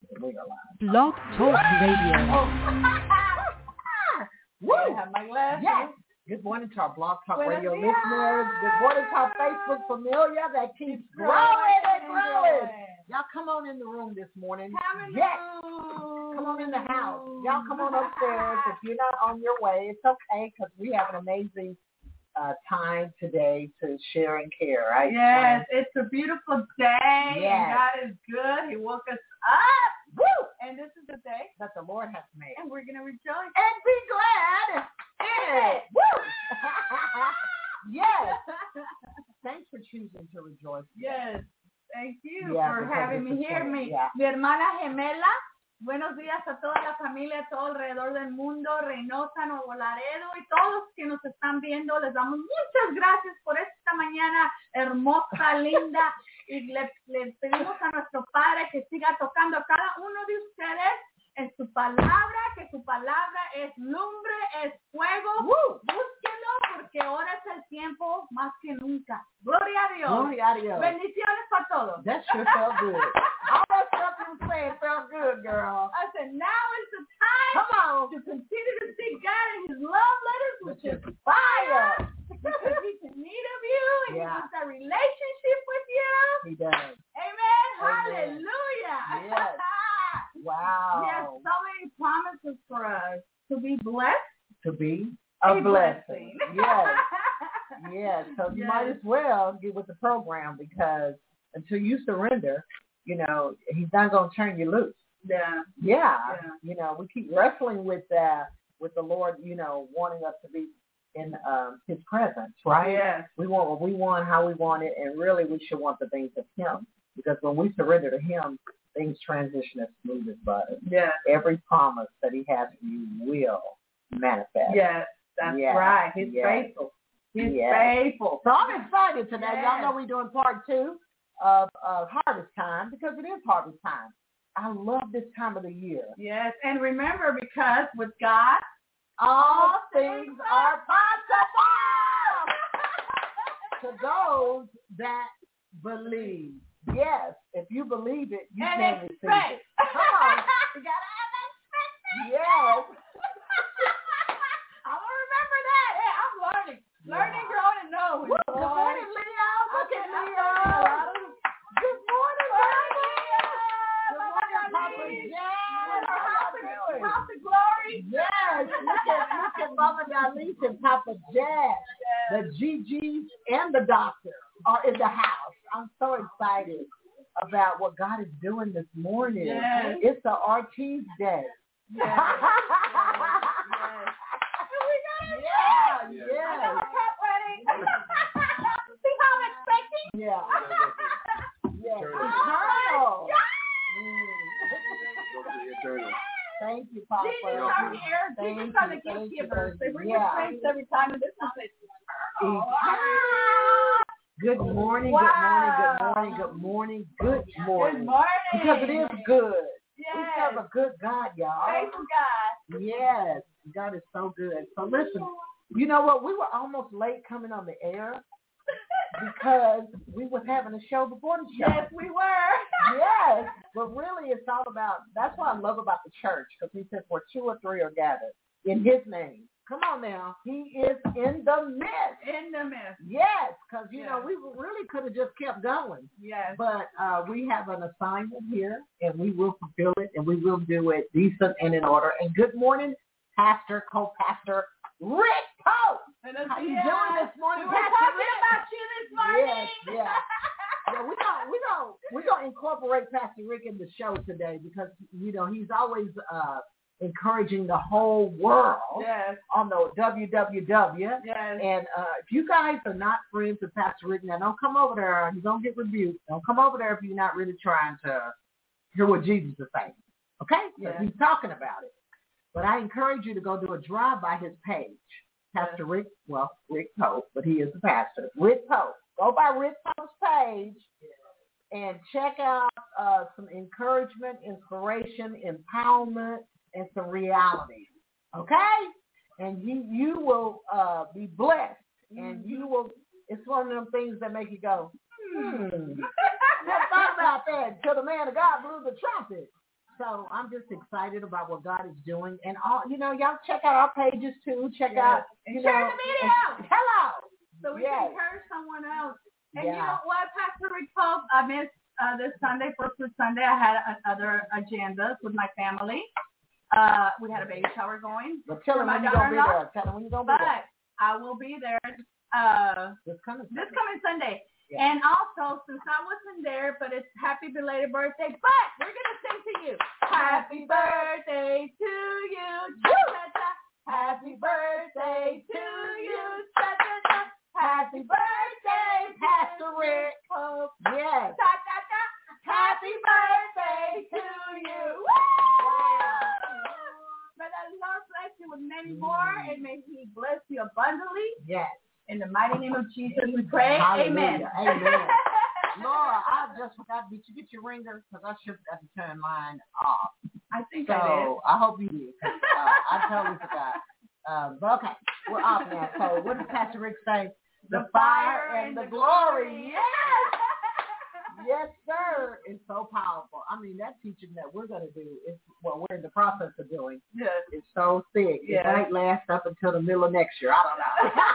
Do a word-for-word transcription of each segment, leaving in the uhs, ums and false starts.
We are live. Blog Talk Radio. Oh. Woo! I have my glasses. Yes. Good morning to our Blog Talk Buenos Radio días. listeners. Good morning to our Facebook familia that keeps growing and growing. Y'all come on in the room this morning. Come in the yes. room. Come on in the house. Y'all come on upstairs. If you're not on your way, it's okay because we have an amazing uh, time today to share and care, right? Yes, it's a beautiful day. Yes. And God is good. He woke us up. Woo! And this is the day. That the Lord has made. And we're going to rejoice. And be glad in it. Woo! Yes. Thanks for choosing to rejoice. Yes. Thank you Yeah, for because having this me is here. funny. Mi, Yeah. mi hermana gemela. Buenos días a toda la familia, a todo alrededor del mundo, Reynosa, Nuevo Laredo y todos que nos están viendo. Les damos muchas gracias por esta mañana hermosa, linda. Y le, le pedimos a nuestro Padre que siga tocando a cada uno de ustedes en su palabra, que su palabra es lumbre, es fuego. Woo. Búsquenlo porque ahora es el tiempo más que nunca. Gloria a Dios. Gloria a Dios. Bendiciones para todos. That sure felt good. All that stuff you were saying felt good, girl. I said, now is the time Come on. to continue to seek God in His love letters, which is Fire. because He's in need of you and Yeah. He wants a relationship with you. He does. Amen. Amen. Hallelujah. Yes. Wow. He has so many promises for us to be blessed. To be a, A blessing. blessing. Yes. Yes. So you Yes. might as well get with the program because until you surrender, you know, He's not going to turn you loose. Yeah. Yeah. Yeah. You know, we keep wrestling with uh, with the Lord, you know, wanting us to be in um, His presence, right? Yes. We want what we want, how we want it, and really we should want the things of Him. Because when we surrender to Him, things transition as smooth as butter. Yes. Every promise that He has for you will manifest. Yes. That's Yes. right. He's Yes. faithful. He's Yes. faithful. So I'm excited today. Yes. Y'all know we're doing part two of uh, harvest time because it is harvest time. I love this time of the year. Yes. And remember, because with God, All things are possible to those that believe. Yes, if you believe it, you and can receive expect. it. Come on. You gotta have expectation. Yes. I'm gonna remember that. Hey, I'm learning, learning, Yeah. growing, and knowing. Woo, good morning, Leo. Look Okay, at I'm Leo. learning a lot of- Good morning, Leo. Good morning, Papa Lee. Jan. How House you of, doing? House of Glory. Yes, look at look at Mama Dalise and Papa Jazz. The G Gs and the doctor are in the house. I'm so excited about what God is doing this morning. Yes. It's the Ortiz Day. Yes. Yes. We got Yeah, I yeah. got my cup ready. See how I'm expecting? Yeah. Yes. Eternal. Eternal. Go to the eternal. Thank you, Papa. Jesus are here. Thank Jesus are the you, gift thank you, givers. thank They you. bring Yeah. us praise every time, and this time it's eternal. Good morning, Wow. good morning, good morning, good morning, good morning. Good morning. Because it is good. Yes. We serve a good God, y'all. Faithful God. Yes, God is so good. So listen, you know what? We were almost late coming on the air because we was having a show before the show. Yes, we were. Yes, but really it's all about, that's what I love about the church, because He says where two or three are gathered in His name. Come on now. He is in the midst. In the midst. Yes, because, you Yes. know, we really could have just kept going. Yes. But uh, we have an assignment here, and we will fulfill it, and we will do it decent and in order. And good morning, Pastor, co-pastor Rick Pope. How you doing this morning, We were Pastor talking Rick? about you this morning. Yes, yeah. Yeah, we're gonna we gonna we gonna incorporate Pastor Rick in the show today because you know he's always uh, encouraging the whole world Yes. on the W W W. Yes. And uh, if you guys are not friends with Pastor Rick, now don't come over there. You're gonna get rebuked. Don't come over there if you're not really trying to hear what Jesus is saying. Okay? Yes. He's talking about it. But I encourage you to go do a drive by his page. Pastor Yes. Rick, well, Rick Pope, but he is the pastor. Rick Pope. Go by Rick Pope's page and check out uh, some encouragement, inspiration, empowerment, and some reality. Okay? And you you will uh, be blessed. And you will, it's one of them things that make you go, hmm. I never thought about that until the man of God blew the trumpet. So I'm just excited about what God is doing. And all, you know, y'all check out our pages too. Check yes. out, you and share know. the video. Hello. So we yes. can encourage someone else. And yeah. you know what, Pastor Rick Pope, I missed uh, this Sunday, First Fruit Sunday. I had uh, other agendas with my family. Uh, we had a baby shower going. But tell them when you're going to be there. Tell them when you're going to be there. But I will be there uh, this coming Sunday. This coming Sunday. Yeah. And also, since I wasn't there, but it's happy belated birthday, but we're going to sing to you. Happy birthday to you. Cha-cha-cha. Happy birthday to you. Cha-cha-cha. Happy birthday, Pastor Rick Pope. Yes. Cha-cha-cha. Happy birthday to you. Wow. May the Lord bless you with many more, and may He bless you abundantly. Yes. In the mighty name of Jesus, we pray. Hallelujah. Amen. Amen. Laura, I just forgot. Did you get your ringer? Because I should have to turn mine off. I think so I did. I hope you did. Uh, I totally forgot. Um, but okay, we're off now. So what did Pastor Rick say? The, the fire, fire and the, the glory. glory. Yes. Yes, sir. It's so powerful. I mean, that teaching that we're going to do is what we're in the process of doing. Yes. It's so thick. Yes. It might last up until the middle of next year. I don't know.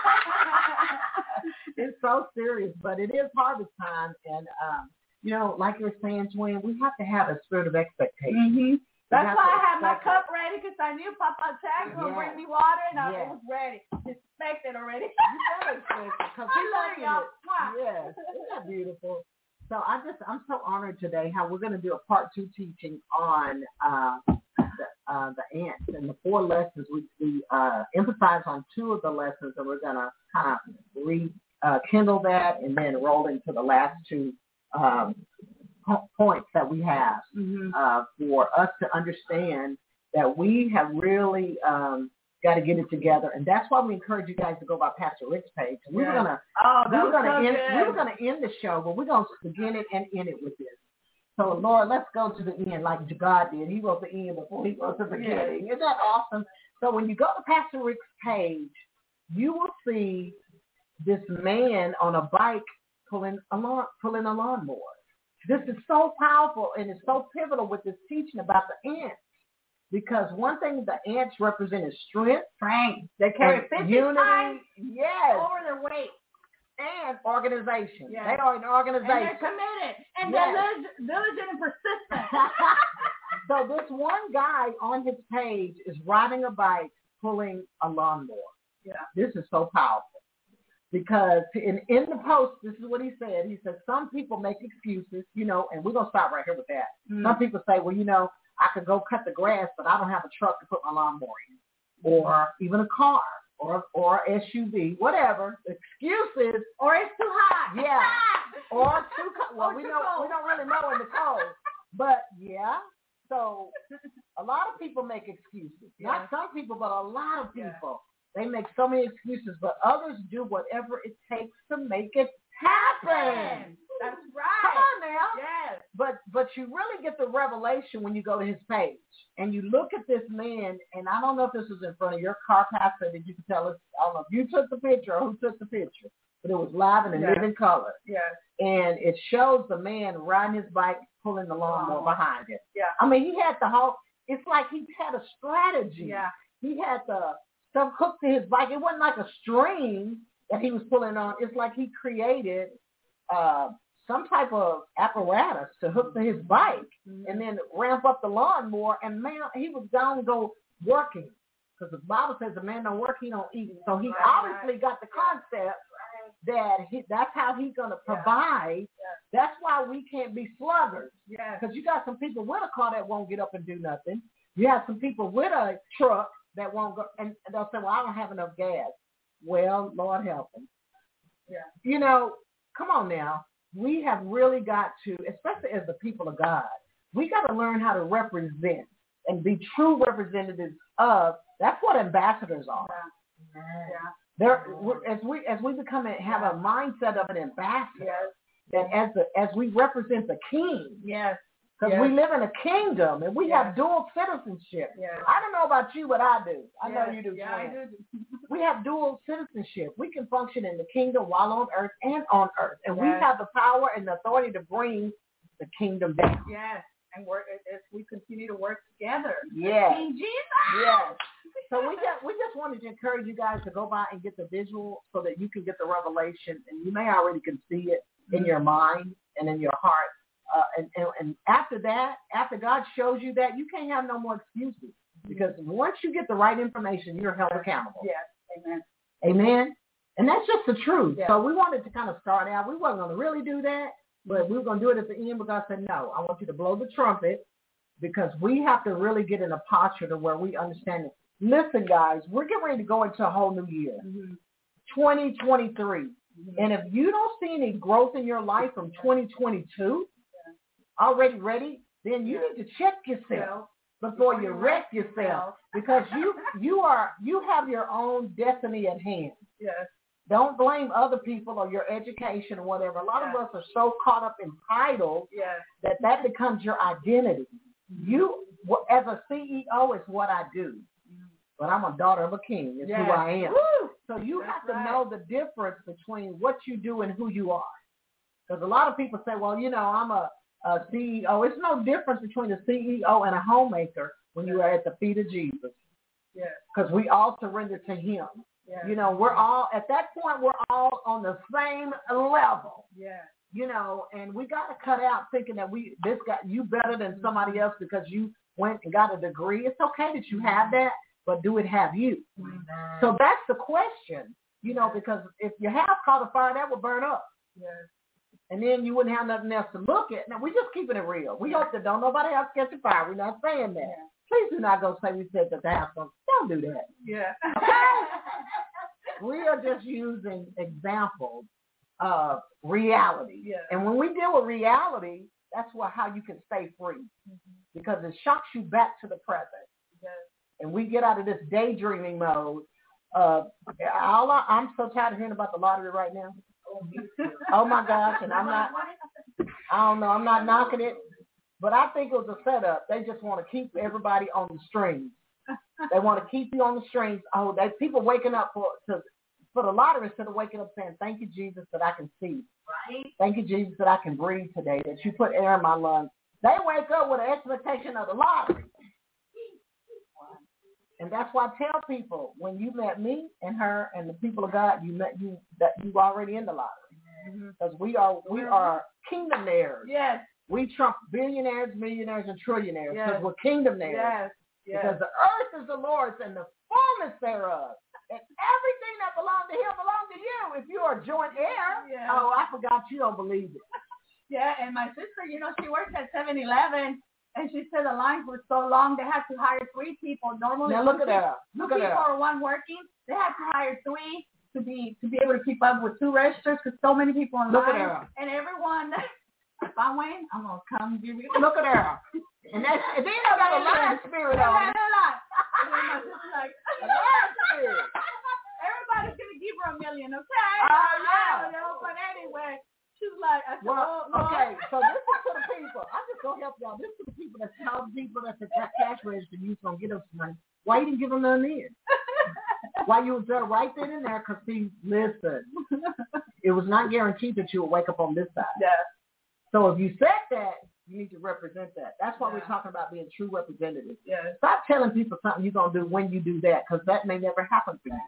It's so serious, but it is harvest time. And, um, you know, like you're saying, Joanne, we have to have a spirit of expectation. Mm-hmm. That's why I had my it. cup ready, because I knew Papa Jack would yes. bring me water, and I yes. was ready. Expected already. You better expect it, because we love y'all. it. Yes. Isn't that beautiful? So I just, I'm so honored today how we're going to do a part two teaching on uh, the, uh, the ants and the four lessons. We, we uh, emphasize on two of the lessons, and we're going to kind of rekindle that and then roll into the last two um, po- points that we have mm-hmm. uh, for us to understand that we have really um, got to get it together, and that's why we encourage you guys to go by Pastor Rick's page. We yeah. were gonna, oh, we were gonna so end, good. we were gonna end the show, but we're gonna begin it and end it with this. So, Lord, let's go to the end like God did. He wrote the end before he wrote the beginning. Yeah. Isn't that awesome? So, when you go to Pastor Rick's page, you will see this man on a bike pulling a lawn, pulling a lawnmower. This is so powerful, and it's so pivotal with this teaching about the ants. Because one thing the ants represent is strength, strength. They carry fifty unity, times yes, over their weight, and organization. Yes. They are an organization. And they're committed, and yes. they're diligent and persistent. So this one guy on his page is riding a bike, pulling a lawnmower. Yeah, this is so powerful. Because in, in the post, this is what he said. He said, some people make excuses, you know, and we're going to stop right here with that. Mm. Some people say, well, you know, I could go cut the grass, but I don't have a truck to put my lawnmower in, or even a car, or or S U V, whatever. Excuses, or it's too hot. Yeah, or too cold. Well, or we too don't cold. we don't really know in the cold, but yeah. So a lot of people make excuses. Yeah. Not some people, but a lot of people. Yeah. They make so many excuses, but others do whatever it takes to make it happen. That's right. Come on now. Yes. But but you really get the revelation when you go to his page and you look at this man, and I don't know if this was in front of your car, Pastor, that you can tell us, I don't know if you took the picture or who took the picture, but it was live and in yes. living color. Yes. And it shows the man riding his bike, pulling the lawnmower oh. behind him. Yeah. I mean, he had the whole, it's like he had a strategy. Yeah. He had the stuff hooked to his bike. It wasn't like a string that he was pulling on. It's like he created uh, some type of apparatus to hook to his bike mm-hmm. and then ramp up the lawnmower. And man, he was down to go working, because the Bible says the man don't work, he don't eat. So he right, obviously right. got the concept that he, that's how he's going to provide. Yeah. That's why we can't be sluggards. Yeah. Because you got some people with a car that won't get up and do nothing. You have some people with a truck that won't go, and they'll say, well, I don't have enough gas. Well, Lord help them. Yeah. You know, come on now. We have really got to, especially as the people of God, we got to learn how to represent and be true representatives of, that's what ambassadors are. Yeah. Yeah. There, as we as we become a, have a mindset of an ambassador, yes. that as the, as we represent the King, yes, because yes. we live in a kingdom and we yes. have dual citizenship. Yes. I don't know about you, but I do. I yes. know you do. Yeah, I do. We have dual citizenship. We can function in the kingdom while on earth and on earth, and yes. we have the power and the authority to bring the kingdom down. Yes. and work as we continue to work together. Yes. In Jesus. Yes. So we just we just wanted to encourage you guys to go by and get the visual so that you can get the revelation, and you may already can see it in your mind and in your heart. Uh, and, and, and after that, after God shows you that, you can't have no more excuses, because once you get the right information, you're held accountable. Yes. Amen. Amen. And that's just the truth. Yes. So we wanted to kind of start out. We wasn't going to really do that, but we were going to do it at the end. But God said, no, I want you to blow the trumpet, because we have to really get in a posture to where we understand it. Listen, guys, we're getting ready to go into a whole new year, mm-hmm. twenty twenty-three. Mm-hmm. And if you don't see any growth in your life from twenty twenty-two, yeah. already ready, then you need to check yourself before you wreck yourself, because you you are you have your own destiny at hand. Yes. Don't blame other people or your education or whatever. A lot yes. of us are so caught up in titles yes. that that becomes your identity. Mm-hmm. You, as a C E O, is what I do. But I'm a daughter of a king. It's yes. who I am. Woo! So you That's have to right. know the difference between what you do and who you are. Because a lot of people say, well, you know, I'm a, a C E O. It's no difference between a C E O and a homemaker when yes. you are at the feet of Jesus. Because yes. we all surrender to him. Yes. You know, we're all, at that point, we're all on the same level. Yes. You know, and we got to cut out thinking that we, this got you better than somebody else because you went and got a degree. It's okay that you have that, but do it have you? Mm-hmm. So that's the question, you know, because if your house caught a fire, that would burn up. Yes. And then you wouldn't have nothing else to look at. Now, we're just keeping it real. We hope that don't nobody else catch a fire. We're not saying that. Yeah. Please do not go say we said that the house. Don't do that. Yeah. We are just using examples of reality. Yeah. And when we deal with reality, that's what, how you can stay free, mm-hmm. because it shocks you back to the present. Yes. And we get out of this daydreaming mode. Uh, all I, I'm so tired of hearing about the lottery right now. Oh, my gosh. And I'm not, I don't know, I'm not knocking it. But I think it was a setup. They just want to keep everybody on the strings. They want to keep you on the strings. Oh, they people waking up for to, for the lottery instead of waking up saying, thank you, Jesus, that I can see. Right. Thank you, Jesus, that I can breathe today, that you put air in my lungs. They wake up with an expectation of the lottery. And that's why I tell people, when you met me and her and the people of God, you met you that you already in the lottery. Because mm-hmm. we are we are kingdomaires. Yes. We trump billionaires, millionaires, and trillionaires because yes. we're kingdomaires. Yes. Yes. Because the earth is the Lord's and the fullness thereof. And everything that belongs to him belongs to you if you are joint heir. Yeah. Oh, I forgot you don't believe it. Yeah, and my sister, you know, she works at seven eleven, and she said the lines were so long they had to hire three people. Normally, now look at people, that. Look two at people that. or one working. They had to hire three to be to be able to keep up with two registers because so many people in look line. At her. And everyone, if I win, I'm gonna come give you. Look at her. And that's and then I got a line spirit on it. And then my sister's like, a line spirit. Everybody's gonna give her a million, okay? Oh uh, yeah. You know, but anyway. She's like, I said, well, oh, okay, so this is to the people. I'm just going to help y'all. This is to the people that tell the people that the cash register you going to get them some money. Why you didn't give them none in? Why you was there right then and there? Because, see, listen, it was not guaranteed that you would wake up on this side. Yeah. So if you said that, you need to represent that. That's why yeah. we're talking about being true representatives. Yeah. Stop telling people something you're going to do when you do that, because that may never happen for you.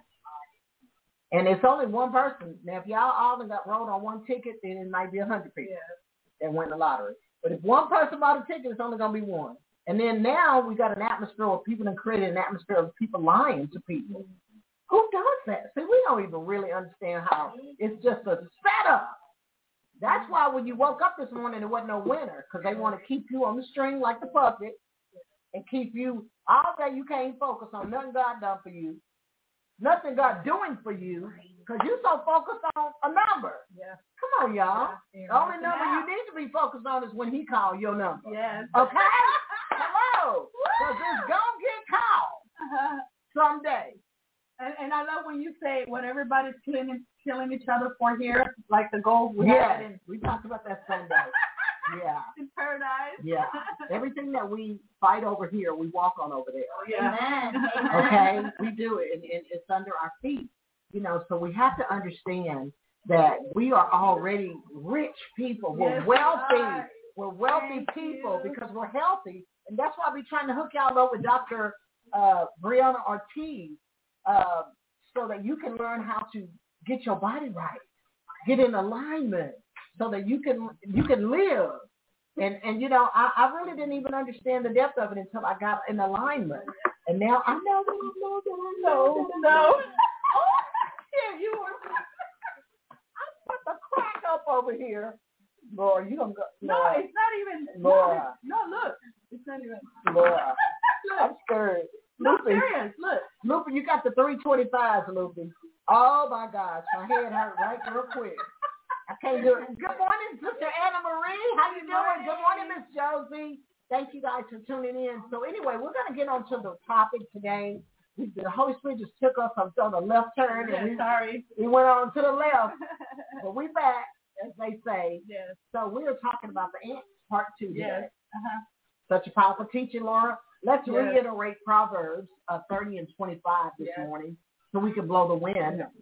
And it's only one person. Now, if y'all all got rolled on one ticket, then it might be a hundred people yeah. that win the lottery. But if one person bought a ticket, it's only going to be one. And then now we got an atmosphere where people have created an atmosphere of people lying to people. Mm-hmm. Who does that? See, we don't even really understand how it's just a setup. That's why when you woke up this morning, there wasn't no winner, because they want to keep you on the string like the puppet and keep you all day. You can't focus on nothing God done for you. Nothing God doing for you, because you're so focused on a number. Yeah. Come on, y'all. Yeah. The only number you need to be focused on is when he called your number. Yes. Okay? Hello. Because it's going to get called uh-huh. someday. And, and I love when you say what everybody's killing, killing each other for here, like the gold we yeah. had in. We talked about that Sunday. Yeah. In paradise. Yeah. Everything that we fight over here, we walk on over there. Oh, yeah. Amen. Okay? We do it, and, and it's under our feet. You know, so we have to understand that we are already rich people. We're yes, wealthy. we're wealthy Thank people you. because we're healthy. And that's why we're trying to hook y'all up with Doctor Uh, Brianna Ortiz uh, so that you can learn how to get your body right, get in alignment so that you can you can live. And, and you know, I, I really didn't even understand the depth of it until I got in alignment. And now I know that I know that I know that I No. know. Oh, yeah, you were. I put the crack up over here. Laura, you don't go. No, Laura, it's not even. Laura. No, no, look. It's not even. Laura, I'm Look. scared. No, Loopy, serious. Look. Loopy, you got the three twenty-fives, Loopy. Oh, my gosh. My head hurt right real quick. I can't do it. Good morning, Sister Anna Marie. How you doing? Good morning, Miss Josie. Thank you guys for tuning in. So anyway, we're going to get on to the topic today. We, the Holy Spirit just took us on the left turn, and Yeah, we, sorry. we went on to the left. But we back, as they say. Yes. So we are talking about the ants, part two today. Yes. Uh-huh. Such a powerful teaching, Laura. Let's Yes. reiterate Proverbs uh, thirty and twenty-five this Yes. morning so we can blow the wind.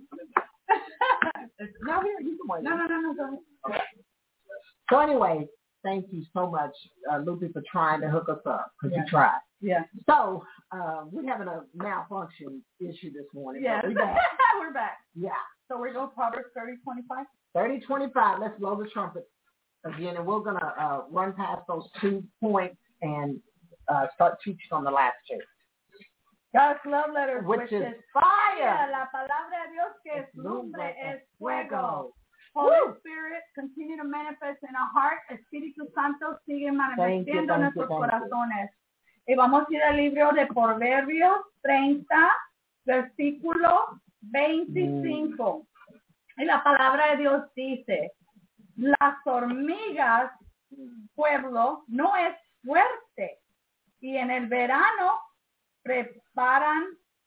No, here, you can wait. No, no, no, no, go ahead. Okay. So anyway, thank you so much, uh, Lupe, for trying to hook us up, because Yeah. you tried. Yeah. So uh, we're having a malfunction issue this morning. Yes. But we back. We're back. Yeah. So we're going Proverbs thirty twenty-five? thirty twenty-five, let's blow the trumpet again, and we're going to uh, run past those two points and uh, start teaching on the last two. God's love letter, Which which, is is fire. La palabra de Dios que es lumbre es fuego. Woo. Holy Spirit, continue to manifest in our heart. Espíritu Santo sigue Thank you, manifestando en thank you, nuestros thank you. corazones. Y vamos a ir al libro de Proverbios treinta, versículo veinticinco. Y la palabra de Dios dice, las hormigas, pueblo, no es fuerte. Y en el verano preparan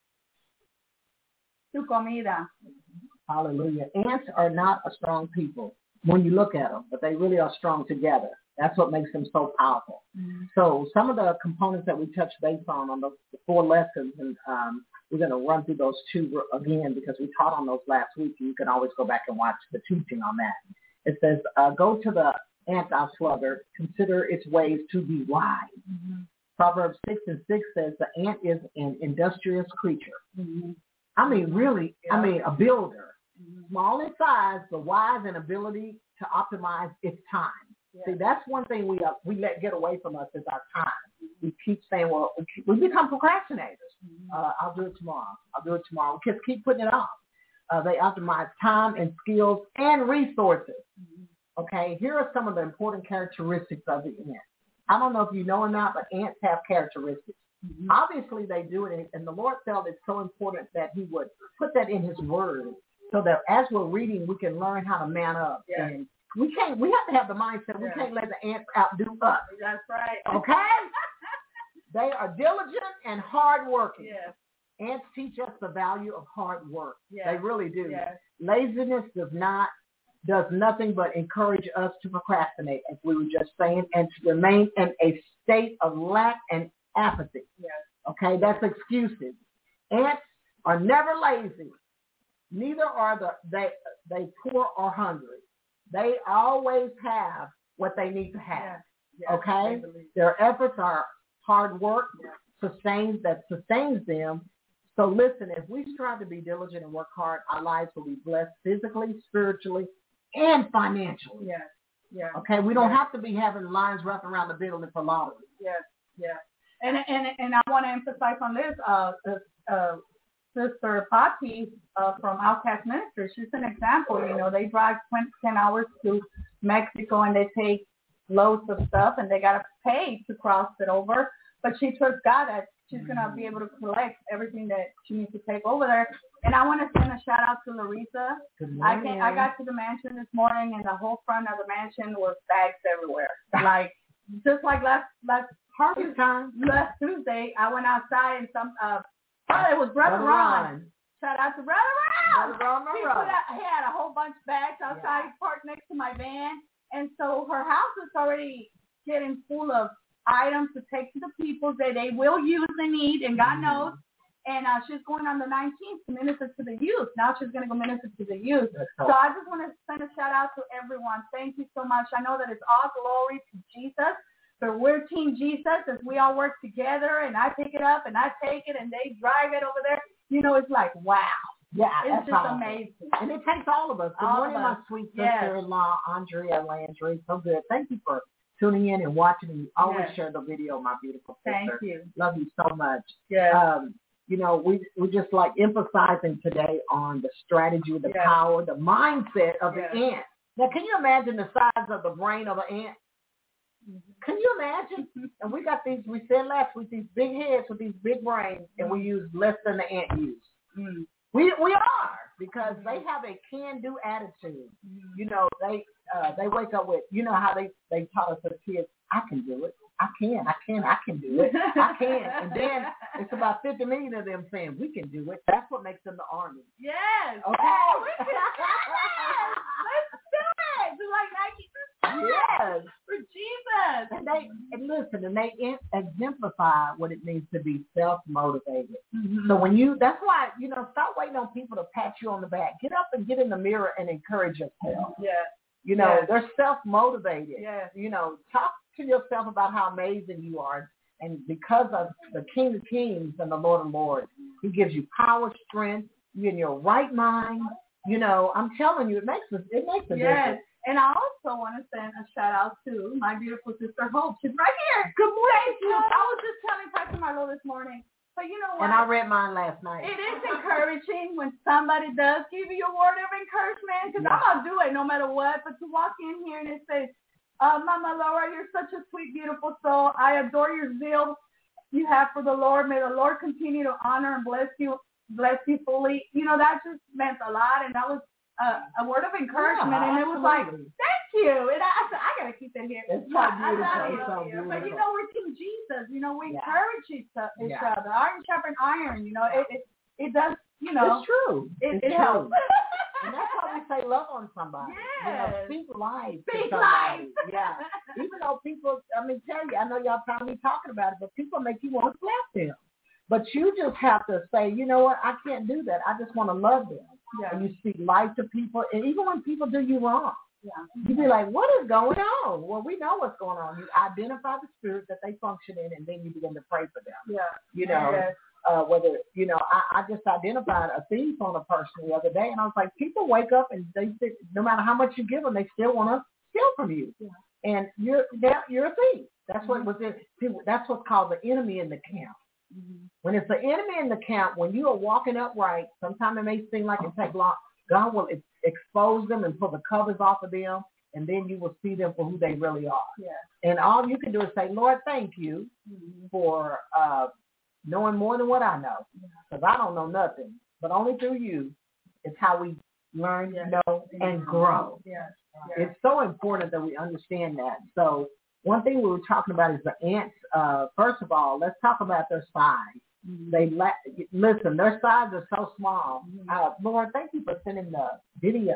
su comida. Hallelujah. Ants are not a strong people when you look at them, but they really are strong together. That's what makes them so powerful. Mm-hmm. So some of the components that we touched base on on the, the four lessons, and um, we're going to run through those two again because we taught on those last week. And you can always go back and watch the teaching on that. It says, uh, go to the ant, thou sluggard, consider its ways to be wise. Mm-hmm. Proverbs six and six says the ant is an industrious creature. Mm-hmm. I mean, really, yeah. I mean, a builder. Mm-hmm. Small in size, but wise in ability to optimize its time. Yeah. See, that's one thing we uh, we let get away from us is our time. Mm-hmm. We keep saying, well, we, keep, we become procrastinators. Mm-hmm. Uh, I'll do it tomorrow. I'll do it tomorrow. Kids keep putting it off. Uh, they optimize time and skills and resources. Mm-hmm. Okay, here are some of the important characteristics of the ant. I don't know if you know or not, but ants have characteristics. Mm-hmm. Obviously, they do it, and the Lord felt it's so important that he would put that in his word so that as we're reading, we can learn how to man up. Yeah. And we can't. We have to have the mindset. We yeah. can't let the ants outdo us. That's right. Okay? They are diligent and hardworking. Yes. Ants teach us the value of hard work. Yes. They really do. Yes. Laziness does not does nothing but encourage us to procrastinate, as we were just saying, and to remain in a state of lack and apathy. Yes. Okay, that's excuses. Ants are never lazy. Neither are the they they poor or hungry. They always have what they need to have. Yes. Yes. Okay, their efforts are hard work, yes. sustains that sustains them. So listen, if we strive to be diligent and work hard, our lives will be blessed physically, spiritually, and financially. Yes. Yes. Okay, we don't yes. have to be having lines wrapped around the building for lottery. Yes. Yes. And and and I want to emphasize on this. Uh, uh, Sister Patti uh, from Outcast Ministries, she's an example. You know, they drive twenty, ten hours to Mexico and they take loads of stuff and they got to pay to cross it over. But she trusts God that she's mm-hmm. going to be able to collect everything that she needs to take over there. And I want to send a shout out to Larissa. I can I got to the mansion this morning and the whole front of the mansion was bags everywhere. Like, just like last, last harvest time, last Tuesday, I went outside and some, uh, oh, it was Brother, Brother Ron. Ron. Shout out to Brother Ron. Brother Ron, he, put out, he had a whole bunch of bags outside, yeah. parked next to my van. And so her house is already getting full of items to take to the people that they will use and need, and God knows. And uh, she's going on the nineteenth to minister to the youth. Now she's going to go minister to the youth. Cool. So I just want to send a shout out to everyone. Thank you so much. I know that it's all glory to Jesus. But we're Team Jesus as we all work together, and I pick it up and I take it and they drive it over there. You know, it's like, wow. Yeah, it's that's just awesome. amazing. And it takes all of us. Good All morning, of my us. sweet Yes. sister-in-law, Andrea Landry. So good. Thank you for tuning in and watching. And you always Yes. share the video, my beautiful sister. Thank you. Love you so much. Yes. Um, you know, we we just like emphasizing today on the strategy, the Yes. power, the mindset of Yes. the ant. Now, can you imagine the size of the brain of an ant? Can you imagine? And we got these, we said last week, these big heads with these big brains, and we use less than the ant used. Mm. We we are, because they have a can-do attitude. Mm. You know, they uh, they wake up with, you know how they, they taught us as kids, I can do it. I can, I can, I can do it. I can. And then it's about fifty million of them saying, we can do it. That's what makes them the army. Yes. Okay. Oh, we can do it. Let's do it. Do like Nike. Yes. For Jesus. And they, and listen, and they in, exemplify what it means to be self-motivated. Mm-hmm. So when you, that's why, you know, stop waiting on people to pat you on the back. Get up and get in the mirror and encourage yourself. Yes. You know, Yes. they're self-motivated. Yes. You know, talk to yourself about how amazing you are. And because of the King of Kings and the Lord of Lords, he gives you power, strength, you're in your right mind. You know, I'm telling you, it makes a, it makes a Yes. difference. And I also want to send a shout out to my beautiful sister Hope. She's right here. Good morning. I was just telling Pastor Marlo this morning. But you know what? And I read mine last night. It is encouraging when somebody does give you a word of encouragement, because Yeah. I'm going to do it no matter what. But to walk in here and it says, uh, Mama Laura, you're such a sweet, beautiful soul. I adore your zeal you have for the Lord. May the Lord continue to honor and bless you, bless you fully. You know, that just meant a lot. And that was uh, a word of encouragement. Yeah, and it was like, absolutely. thank you. And I, I said, I got to keep that here. It's so I- I beautiful. love It's you. so But you beautiful. know, we're Team Jesus. You know, we Yeah. encourage each, o- each Yeah. other. Iron sharpen iron. You know, it, it it does. You know, It's true. it, it's it true. helps. And that's why we say love on somebody. You know, Yes. speak life to Speak somebody. life. Yeah. Even though people, I mean, tell you, I know y'all tired of me talking about it, but people make you want to slap them. But you just have to say, you know what, I can't do that. I just want to love them. Yeah. And you speak life to people. And even when people do you wrong, Yeah. you be like, what is going on? Well, we know what's going on. You identify the spirit that they function in, and then you begin to pray for them. Yeah. You know, Yes. uh, whether, you know, I, I just identified a thief on a person the other day, and I was like, people wake up and they think no matter how much you give them, they still want to steal from you. Yeah. And you're that you're a thief. That's Mm-hmm. what was in. People, that's what's called the enemy in the camp. Mm-hmm. When it's the enemy in the camp, when you are walking upright, sometimes it may seem like it takes long. God will ex- expose them and pull the covers off of them, and then you will see them for who they really are. Yeah. And all you can do is say, Lord, thank you Mm-hmm. for uh, knowing more than what I know, because I don't know nothing. But only through you is how we learn, Yeah. know, and grow. Yes. Yes. It's so important that we understand that. So one thing we were talking about is the ants. Uh, first of all, let's talk about their size. Mm-hmm. They la- listen. Their size is so small. Mhm. Uh, Lord, thank you for sending the video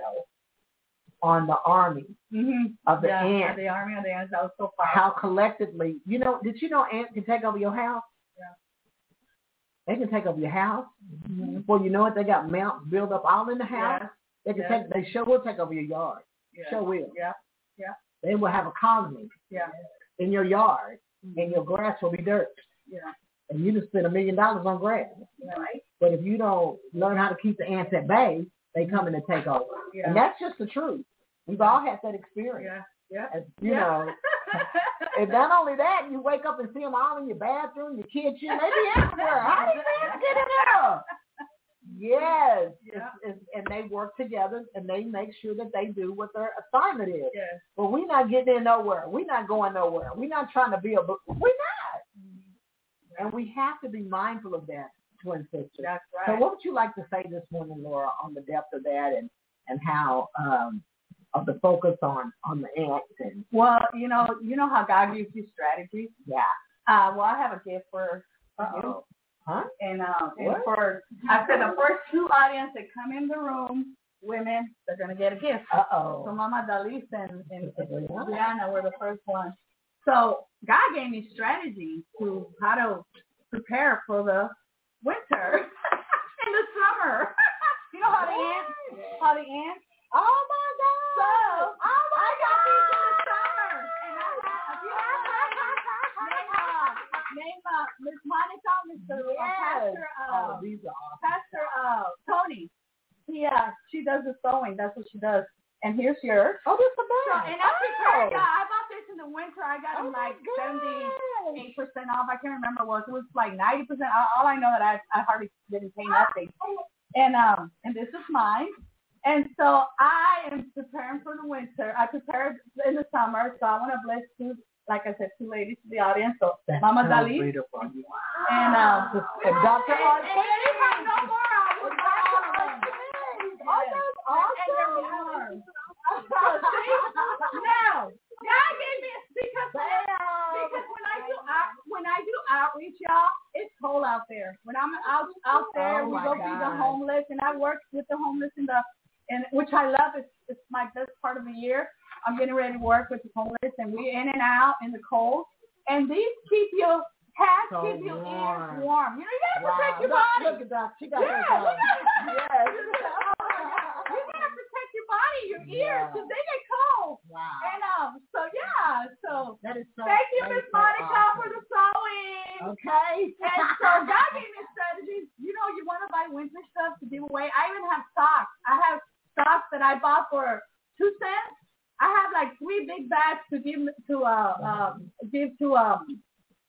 on the army Mm-hmm. of the yeah. ants. The army of the ants. That was so powerful. How collectively, you know, did you know ants can take over your house? Yeah. They can take over your house. Mm-hmm. Before you know it, they got mountains built up all in the house. Yes. They can Yes. take. They sure will take over your yard. Yeah. Sure will. Yeah. Yeah. They will have a colony Yeah. in your yard, Mm-hmm. and your grass will be dirt. Yeah. And you just spend a million dollars on grass. Right. But if you don't learn how to keep the ants at bay, they come in and take over. Yeah. And that's just the truth. We've all had that experience. Yeah. Yeah. And, you yeah. know, and not only that, you wake up and see them all in your bathroom, your kitchen, they be everywhere. How do these ants get in there? Yes. Yeah. It's, it's, and they work together, and they make sure that they do what their assignment is. Yes. But we're not getting in nowhere. We're not going nowhere. We're not trying to be a book. We're not. And we have to be mindful of that, twin sisters. That's So right. what would you like to say this morning, Laura, on the depth of that and, and how um, of the focus on, on the ants? And, Well, you know, you know how God gives you strategies. yeah. Uh, well, I have a gift for, for you. Uh-oh. Huh? And, um, and What? for, I said the first two audience that come in the room, women, they're going to get a gift. So Uh-oh. Mama Dalis and, and, and Wow. Diana were the first ones. So God gave me strategy to how to prepare for the winter. summer. You know how the ants, how the ants. Oh my God! So oh my I got God! these in the summer, and I have you name uh, name uh, Miss Monica, Mister Yes. Uh, Pastor uh, Oh, these are awesome. Pastor uh, Tony. Yeah, she does the sewing. That's what she does. And here's yours. Oh, this is a So, bag. and I prepared. Oh. Yeah, I bought this in the winter. I got Oh them my like gosh. seventy-eight percent off. I can't remember what it was. It was like ninety percent. All I know that I I hardly didn't pay nothing. And um and this is mine. And so I am preparing for the winter. I prepared in the summer. So I want to bless two, like I said, two ladies to the audience. So That's Mama so Dali beautiful. and um And Doctor and, Art. and then if I no more, I will buy all of them. Oh, that's awesome. And they're warm. So see, now God gave me a because because when I do out, when I do outreach, y'all, it's cold out there. When I'm out out there, Oh we my go feed the God. homeless, and I work with the homeless in the and which I love. It's it's my best part of the year. I'm getting ready to work with the homeless, and we in and out in the cold. And these keep your hats So keep your warm. ears warm. You know, you gotta Wow. protect your Look- body. Look at that. She got Yeah, her we done. gotta- Yes. You gotta protect your body, your ears, Yeah. because they get cold. Wow. And um, so yeah, so That is so. thank you, that Miss is so Monica, awesome. for the sewing. Okay. And so God gave me strategies. You know, you want to buy winter stuff to give away. I even have socks. I have socks that I bought for two cents. I have like three big bags to give to uh um give to um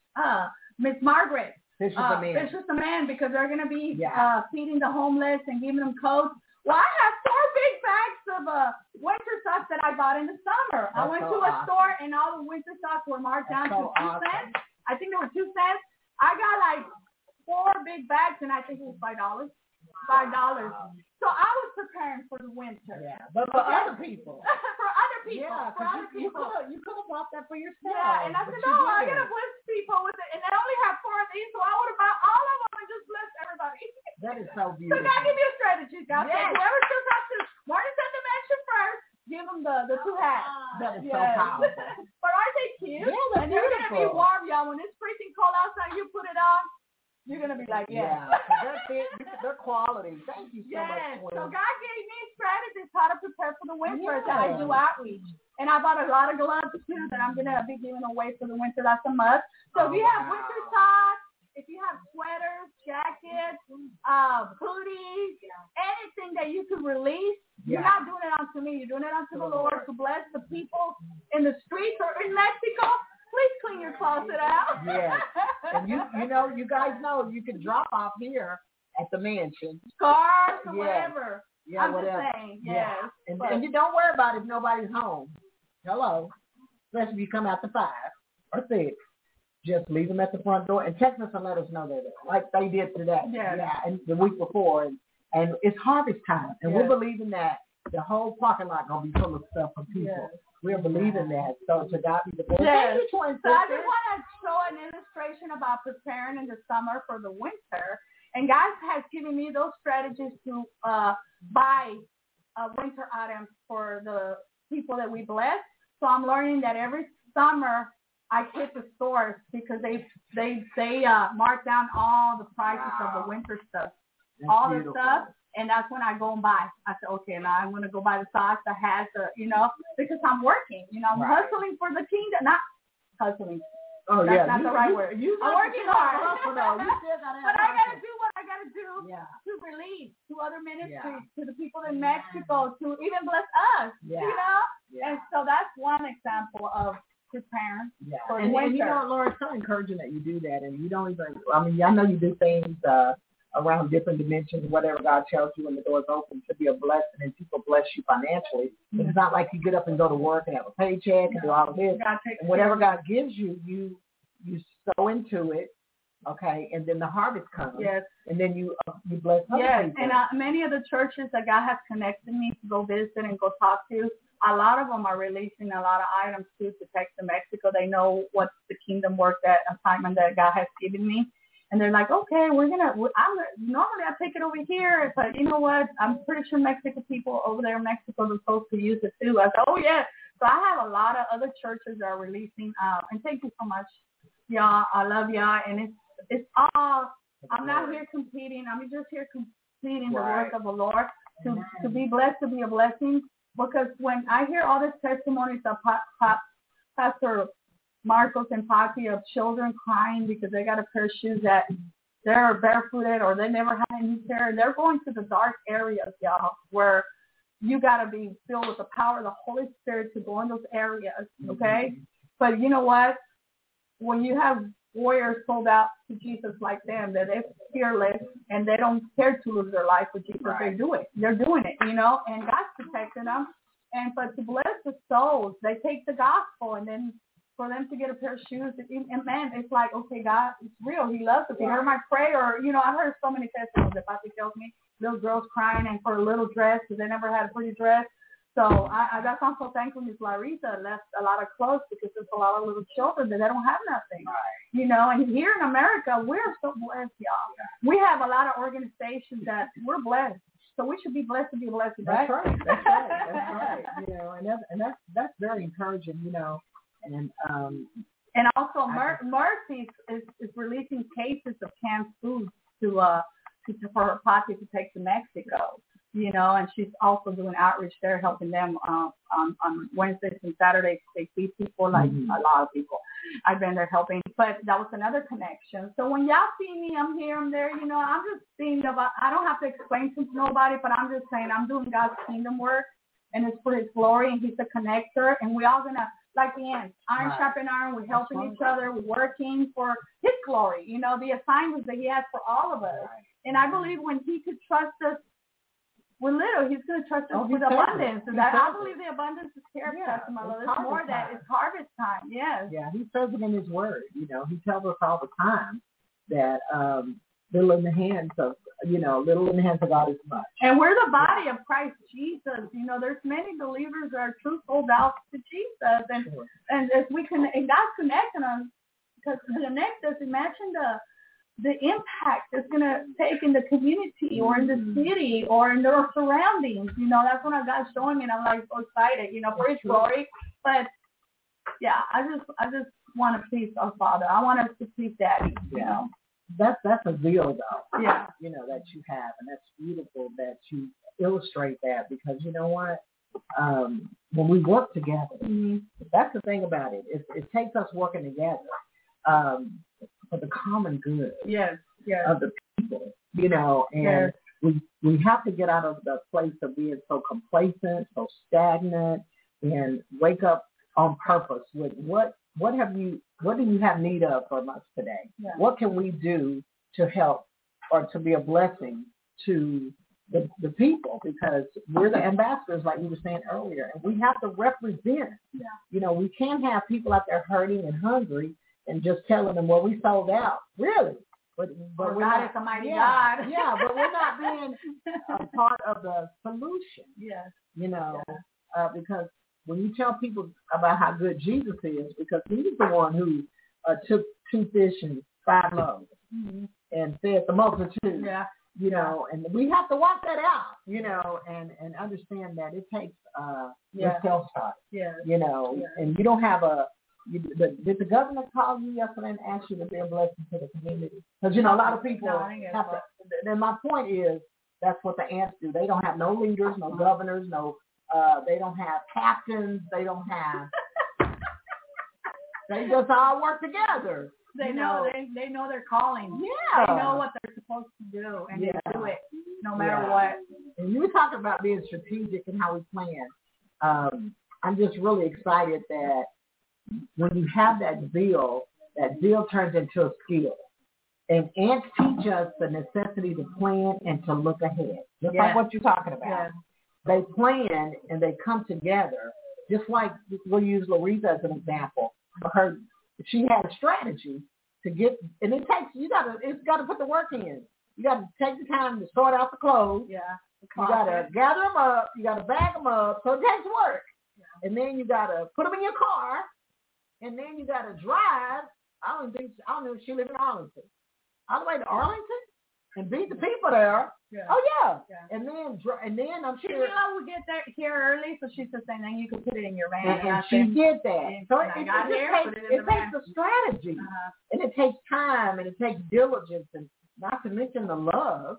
uh Miss Margaret. This is Uh, a man. Bishop the man, because they're gonna be Yeah. uh feeding the homeless and giving them coats. Well, I have four big bags of uh winter socks that I bought in the summer. I That's went so to a awesome. store and all the winter socks were marked That's down so to two awesome. cents. I think they were two cents. I got like four big bags, and I think it was five dollars. Five dollars. So I was preparing for the winter. Yeah, but for Okay. other people. For other people. Yeah, for other because you, you people. could have you could have bought that for yourself. Yeah, and I but said, you no, I didn't. gotta bless people with it, and I only have four of these, so I would have bought all of them and just blessed everybody. That is so So beautiful. God give you a strategy. God Yes. said, whoever still has to, Martin said to mention first, give them the, the two hats. That is so Yes. powerful. But aren't they cute? Yeah, they're And you're gonna be beautiful. warm, y'all. When it's freezing cold outside, you put it on, you're gonna be like, Yeah, yeah. so that's it. They're quality. Thank you so Yes. much, So Twin. God gave me strategies how to prepare for the winter as Yeah. I do outreach. And I bought a lot of gloves too that I'm gonna be giving away for the winter. That's a must. So Oh, if you have wow. winter socks, if you have sweaters, jackets, uh, hoodies, anything that you can release, you're Yeah. not doing it unto me. You're doing it unto the Lord to bless the people in the streets or in Mexico. Please clean your closet out. Yes. And you you know, you guys know you can drop off here at the mansion. Scarves or Yes. whatever. Yeah, I'm whatever. just saying, yes. Yeah. And, But- and you don't worry about it if nobody's home. Hello. Especially if you come out to five or six. Just leave them at the front door and text us and let us know they're there, like they did today. Yes. Yeah, and the week before. And, and it's harvest time. And Yes. we're believing that the whole parking lot going to be full of stuff from people. Yes. We're believing that. So to God be the glory. Yes. Thank you, twin So I sister. just want to show an illustration about preparing in the summer for the winter. And God has given me those strategies to uh, buy uh, winter items for the people that we bless. So I'm learning that every summer I hit the stores because they they they uh, mark down all the prices Wow. of the winter stuff, That's all beautiful. the stuff. And that's when I go and buy. I said, okay, now I'm going to go buy the socks, the hats, the, you know, because I'm working. You know, I'm Right. hustling for the kingdom. Not hustling. Oh, That's yeah. not you, the right you, word. You I'm got working to hard. hustle, though. You still gotta have But I got to hustle. do what I got to do Yeah. to release to other ministries, Yeah. to the people in Mexico, to even bless us, Yeah. you know? Yeah. And so that's one example of preparing Yeah. for And, and you winter. know, Laura, it's so encouraging that you do that. And you don't even, I mean, I know you do things uh, around different dimensions, whatever God tells you when the door's open to be a blessing and people bless you financially. But it's not like you get up and go to work and have a paycheck and do all of this. God takes And whatever care. God gives you, you you sow into it, okay, and then the harvest comes. Yes. And then you uh, you bless other Yes, people. and uh, many of the churches that God has connected me to go visit and go talk to, a lot of them are releasing a lot of items too to take to Mexico. They know what's the kingdom work, that assignment that God has given me. And they're like, okay, we're going to, I'm normally I take it over here, but you know what? I'm pretty sure Mexican people over there in Mexico are supposed to use it too. I said, oh, yeah. So I have a lot of other churches that are releasing. Uh, and thank you so much, y'all. I love y'all. And it's, it's all, I'm not here competing. I'm just here com- succeed in the Right. work of the Lord, to, to be blessed, to be a blessing. Because when I hear all these testimonies of pa- pa- Pastor Marcos and Pati of children crying because they got a pair of shoes that they're barefooted or they never had any pair, they're going to the dark areas, y'all, where you got to be filled with the power of the Holy Spirit to go in those areas, okay? Mm-hmm. But you know what? When you have warriors sold out to Jesus like them, that they're fearless and they don't care to lose their life for Jesus, right. They do it. They're doing it, you know, and God's protecting them. And but to bless the souls, they take the gospel, and then for them to get a pair of shoes, and, and man, it's like, okay, God, it's real. He loves us. He heard my prayer. You know, I've heard so many testimonies that Pati tells me, little girls crying and for a little dress because they never had a pretty dress. So I, I that's why I'm so thankful Miss Larissa left a lot of clothes because there's a lot of little children that they don't have nothing. Right. You know, and here in America, we're so blessed, y'all. We have a lot of organizations that we're blessed. So we should be blessed to be blessed, right? That's right. That's right. That's right. You know, and that's and that's that's very encouraging. You know, and um, and also Mer- Mercy is, is releasing cases of canned food to uh to for her Pati to take to Mexico. You know, and she's also doing outreach there, helping them uh, on on Wednesdays and Saturdays. They feed people, like mm-hmm. a lot of people. I've been there helping, but that was another connection. So when y'all see me, I'm here, I'm there. You know, I'm just being about. I don't have to explain to nobody, but I'm just saying I'm doing God's kingdom work, and it's for His glory, and He's a connector, and we all gonna like the end, iron right. sharpen iron. We're helping right. each other. We're working for His glory. You know, the assignments that He has for all of us, right. and I believe when He could trust us. We're little. He's going to trust us oh, with abundance. And I, I believe the abundance is character. Yeah, There's more that it's harvest time. Yes. Yeah, He says it in His Word. You know, He tells us all the time that um, little in the hands of, you know, little in the hands of God is much. And we're the body yeah. of Christ Jesus. You know, there's many believers that are true sold out to Jesus. And sure. and if we can, and God's connecting us, because to connect us, imagine the the impact it's going to take in the community or in the city or in their surroundings. You know, that's what God's showing me, and I'm like so excited, you know, for His glory. But, yeah, I just I just want to please our Father. I want us to please Daddy, you yeah. know. That's, that's a zeal, though, yeah. you know, that you have, and that's beautiful that you illustrate that because, you know what, um, when we work together, mm-hmm. that's the thing about it. It, it takes us working together. Um, for the common good yes, yes. of the people, you know, and yes. we we have to get out of the place of being so complacent, so stagnant, and wake up on purpose with what what have you what do you have need of from us today? Yeah. What can we do to help or to be a blessing to the, the people? Because we're the ambassadors, like we were saying earlier, and we have to represent. Yeah. You know, we can't have people out there hurting and hungry and just telling them, well, we sold out. Really? But, but we're God not, is a mighty yeah, God. yeah, but we're not being a part of the solution. Yes. You know, yeah. uh, because when you tell people about how good Jesus is, because He's the one who uh, took two fish and five loaves mm-hmm. and fed the multitude. Yeah. You know, and we have to walk that out, you know, and, and understand that it takes uh, yeah. self-talk, yeah. you know, yeah. and you don't have a, You, the, did the governor call you yesterday and ask you to be a blessing to the community? Because, you know, a lot of people no, have to, then my point is, that's what the ants do. They don't have no leaders, no governors, no, uh, they don't have captains, they don't have, they just all work together. They know, know they they know their calling. Yeah. They know what they're supposed to do, and yeah. they do it no matter yeah. what. And you were talking about being strategic and how we plan. Um, I'm just really excited that when you have that zeal, that zeal turns into a skill. And ants teach us the necessity to plan and to look ahead. Just yeah. like what you're talking about. Yeah. They plan and they come together. Just like, we'll use Louisa as an example. Her, she had a strategy to get, and it takes, you gotta, it's got to put the work in. You got to take the time to sort out the clothes. Yeah. You got to gather them up. You got to bag them up. So it takes work. Yeah. And then you got to put them in your car. And then you got to drive. I don't think, I don't know if she lives in Arlington. All the way to Arlington and beat the people there. Yeah. Oh, yeah. yeah. And then and then I'm sure. You know, we get there here early, so she's just saying, then you can put it in your van. And, and she did that. And so and it, I got it, here, takes, put it in it the takes van. a strategy. Uh-huh. And it takes time and it takes diligence and not to mention the love.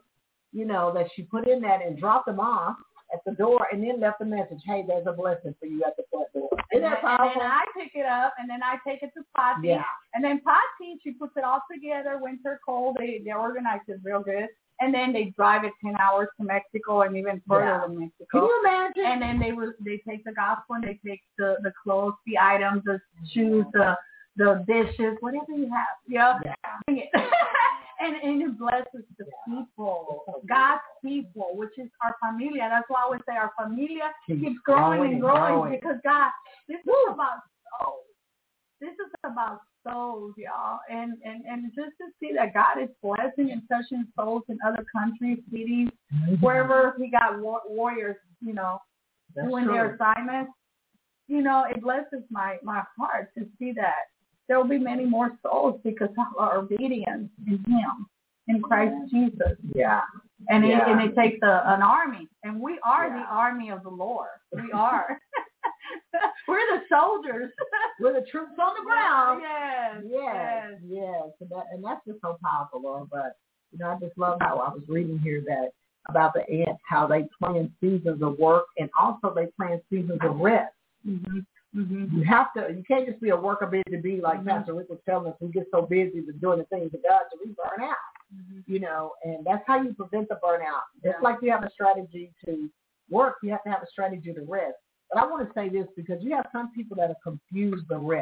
you know, that she put in that and dropped them off at the door and then left a message, hey, there's a blessing for you at the front door. Isn't that powerful? And then I pick it up, and then I take it to Patty. Yeah. And then Patty, she puts it all together, winter, cold. They, they organize it real good. And then they drive it ten hours to Mexico and even further Yeah. than Mexico. Can you imagine? And then they were, they take the gospel and they take the, the clothes, the items, the shoes, the the dishes, whatever you have. Yeah. Yeah. Bring it. And, and it blesses the people, God's people, which is our familia. That's why I always say our familia Keeps keeps growing, growing and growing, growing. because God, this is about souls. This is about souls, y'all. And, and, and just to see that God is blessing and touching souls in other countries, cities, Mm-hmm. wherever he got war- warriors, you know, That's doing true. their assignments, you know, it blesses my, my heart to see that there will be many more souls because of our obedience in him, in Christ Jesus. Yeah. And it, Yeah. and it takes a, an army. And we are Yeah. the army of the Lord. We are. We're the soldiers. We're the troops on the ground. Yes. Yes, yes, and, that, and that's just so powerful, Lord. But you know, I just love how I was reading here that about the ants, how they plan seasons of work, and also they plan seasons of rest. Mm-hmm. Mm-hmm. You have to. You can't just be a worker busy bee like mm-hmm. Pastor Rick was telling us. We get so busy with doing the things of God, so we burn out. Mm-hmm. You know, and that's how you prevent the burnout. Just yeah. like you have a strategy to work, you have to have a strategy to rest. But I want to say this because you have some people that are confused the rest.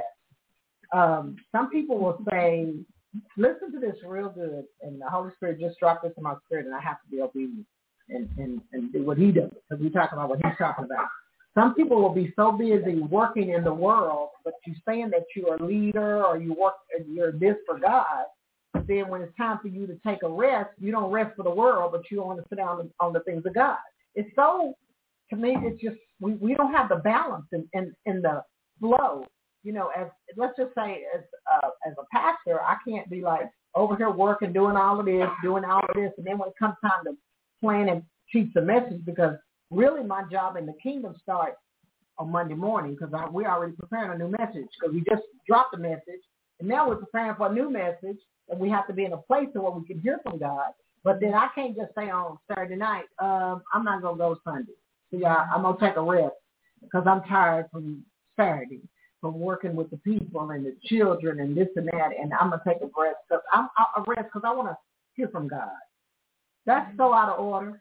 Um, some people will say, listen to this real good, and the Holy Spirit just dropped this in my spirit, and I have to be obedient and, and, and do what he does, because we talk about what he's talking about. Some people will be so busy working in the world, but you saying that you're a leader or you work, you're this for God, but then when it's time for you to take a rest, you don't rest for the world, but you want to sit down on the things of God. It's so, to me, it's just, we, we don't have the balance in, in, in the flow. You know, as let's just say as uh, as a pastor, I can't be like over here working, doing all of this, doing all of this, and then when it comes time to plan and teach the message, because really my job in the kingdom starts on Monday morning, because we're already preparing a new message, because we just dropped the message, and now we're preparing for a new message, and we have to be in a place where we can hear from God. But then I can't just say on Saturday night, um, I'm not going to go Sunday. See, I, I'm going to take a rest because I'm tired from Saturday, from working with the people and the children and this and that, and I'm going to take a rest because I'm a rest because I want to hear from God. That's so out of order.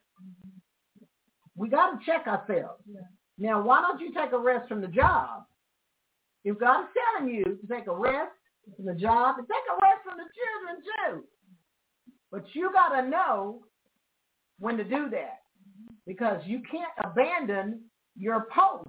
We got to check ourselves. Yeah. Now, why don't you take a rest from the job? If God is telling you to take a rest from the job, and take a rest from the children too. But you got to know when to do that, because you can't abandon your post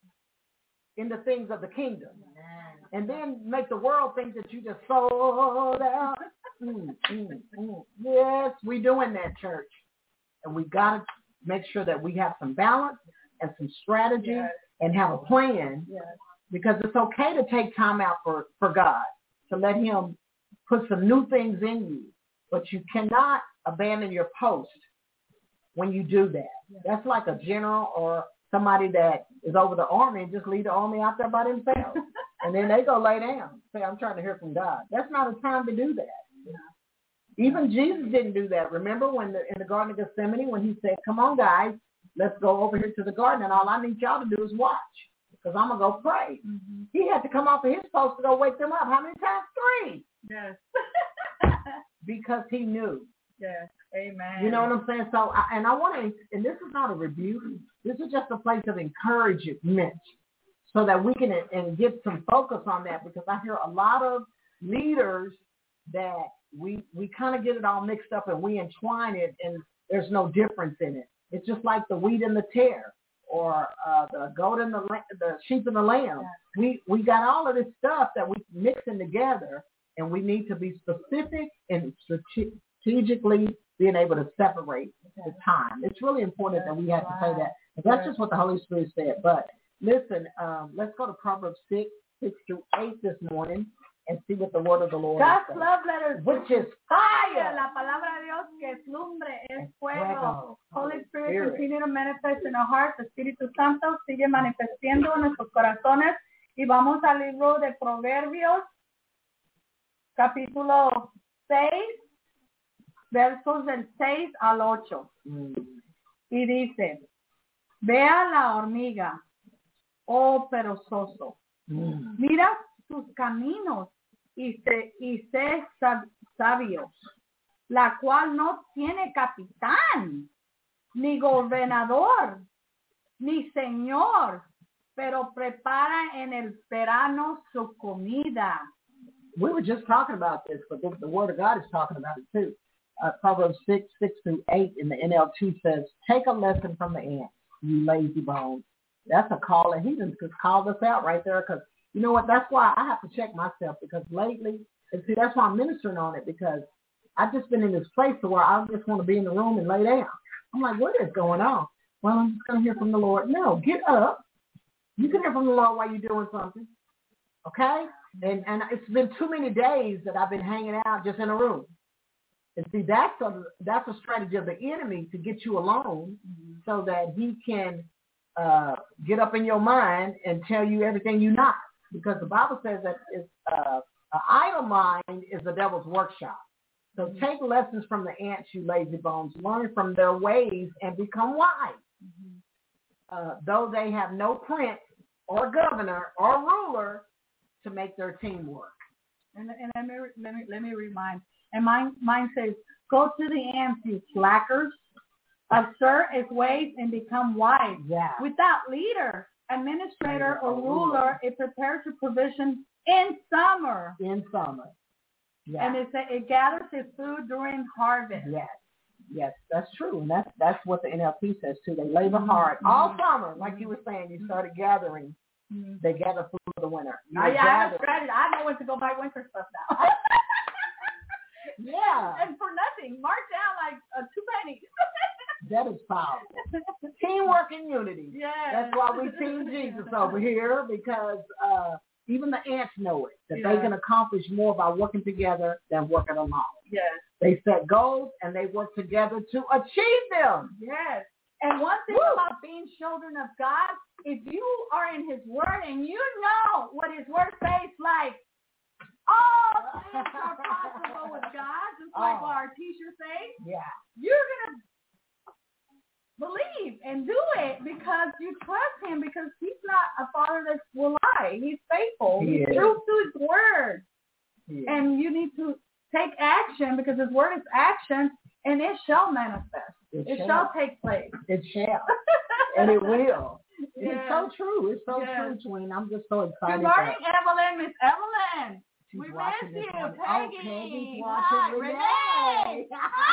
in the things of the kingdom and then make the world think that you just sold out. mm, mm, mm. Yes, we doing that, church. And we got to make sure that we have some balance and some strategy yes. and have a plan yes. because it's okay to take time out for, for God, to let him put some new things in you. But you cannot abandon your post when you do that. Yes. That's like a general or somebody that is over the army and just leave the army out there by themselves. And then they go lay down. Say, I'm trying to hear from God. That's not a time to do that. Yeah. Even Jesus didn't do that. Remember when the, in the Garden of Gethsemane when he said, come on, guys, let's go over here to the garden, and all I need y'all to do is watch because I'm going to go pray. Mm-hmm. He had to come off of his post to go wake them up. How many times? Three. Yes. Because he knew. Yes. Amen. You know what I'm saying? So, I, and I want to, and this is not a rebuke. This is just a place of encouragement so that we can and get some focus on that, because I hear a lot of leaders that we we kind of get it all mixed up and we entwine it, and there's no difference in it. It's just like the wheat and the tare, or uh, the goat and the the sheep and the lamb. Yeah. We we got all of this stuff that we mixing together, and we need to be specific and strategically being able to separate the time. It's really important that we have to say that. And that's just what the Holy Spirit said. But listen, um, let's go to Proverbs six, six through eight this morning and see what the word of the Lord God's is. love letters, which is fire. La palabra de Dios que es lumbre, es fuego. fuego. Holy Spirit, Spirit, continue to manifest in our hearts. Espíritu Santo sigue manifestando en nuestros corazones. Y vamos al libro de Proverbios, capítulo seis. versos del seis al ocho. Mm. Y dice, vea la hormiga, oh perezoso, Mm. mira sus caminos y sé, y sé sab- sabios, la cual no tiene capitán, ni gobernador, ni señor, pero prepara en el verano su comida. We were just talking about this, but the, the Word of God is talking about it too. Uh, Proverbs six, six through eight in the N L T says, take a lesson from the ants, you lazy bones. That's a call, and he just called us out right there because, you know what, that's why I have to check myself because lately, and see, that's why I'm ministering on it because I've just been in this place to where I just want to be in the room and lay down. I'm like, what is going on? Well, I'm just going to hear from the Lord. No, get up. You can hear from the Lord while you're doing something, okay? And and it's been too many days that I've been hanging out just in a room. And see, that's a, that's a strategy of the enemy to get you alone mm-hmm. so that he can uh, get up in your mind and tell you everything you're not. Because the Bible says that it's, uh, an idle mind is the devil's workshop. So mm-hmm. take lessons from the ants, you lazy bones. Learn from their ways and become wise. Mm-hmm. Uh, though they have no prince or governor or ruler to make their team work. And, and let, me, let, me, let me remind, and mine, mine says, go to the ants, you slackers, observe its ways and become wise. Yeah. Without leader, administrator, or ruler, it prepares a provision in summer. In summer. Yeah. And it, it gathers its food during harvest. Yes. Yes, that's true. And that's, that's what the N L P says, too. They labor hard mm-hmm. all summer, like mm-hmm. you were saying. You started gathering. Mm-hmm. They gather food for the winter. Oh, yeah, I have strategy. I know when to go buy winter stuff now. Yeah. And for nothing. Mark down like uh, two pennies. That is powerful. Teamwork and unity. Yeah. That's why we Team Jesus over here, because uh, even the ants know it, that yeah. they can accomplish more by working together than working alone. Yes. They set goals and they work together to achieve them. Yes. And one thing Woo. About being children of God, if you are in his word and you know what his word says, like, all things are possible with God, just like oh. what our teacher says, yeah. you're going to believe and do it because you trust him, because he's not a father that will lie. He's faithful. He he's is. true to his word. He and you need to take action because his word is action, and it shall manifest. It, it shall. shall take place. It shall. And it will. Yeah. It's so true. It's so yeah. true, Tween. I'm just so excited. Good morning, Evelyn. Miss Evelyn. She's we miss you. Peggy. Oh, Peggy's watching. Hi, Renee. Renee.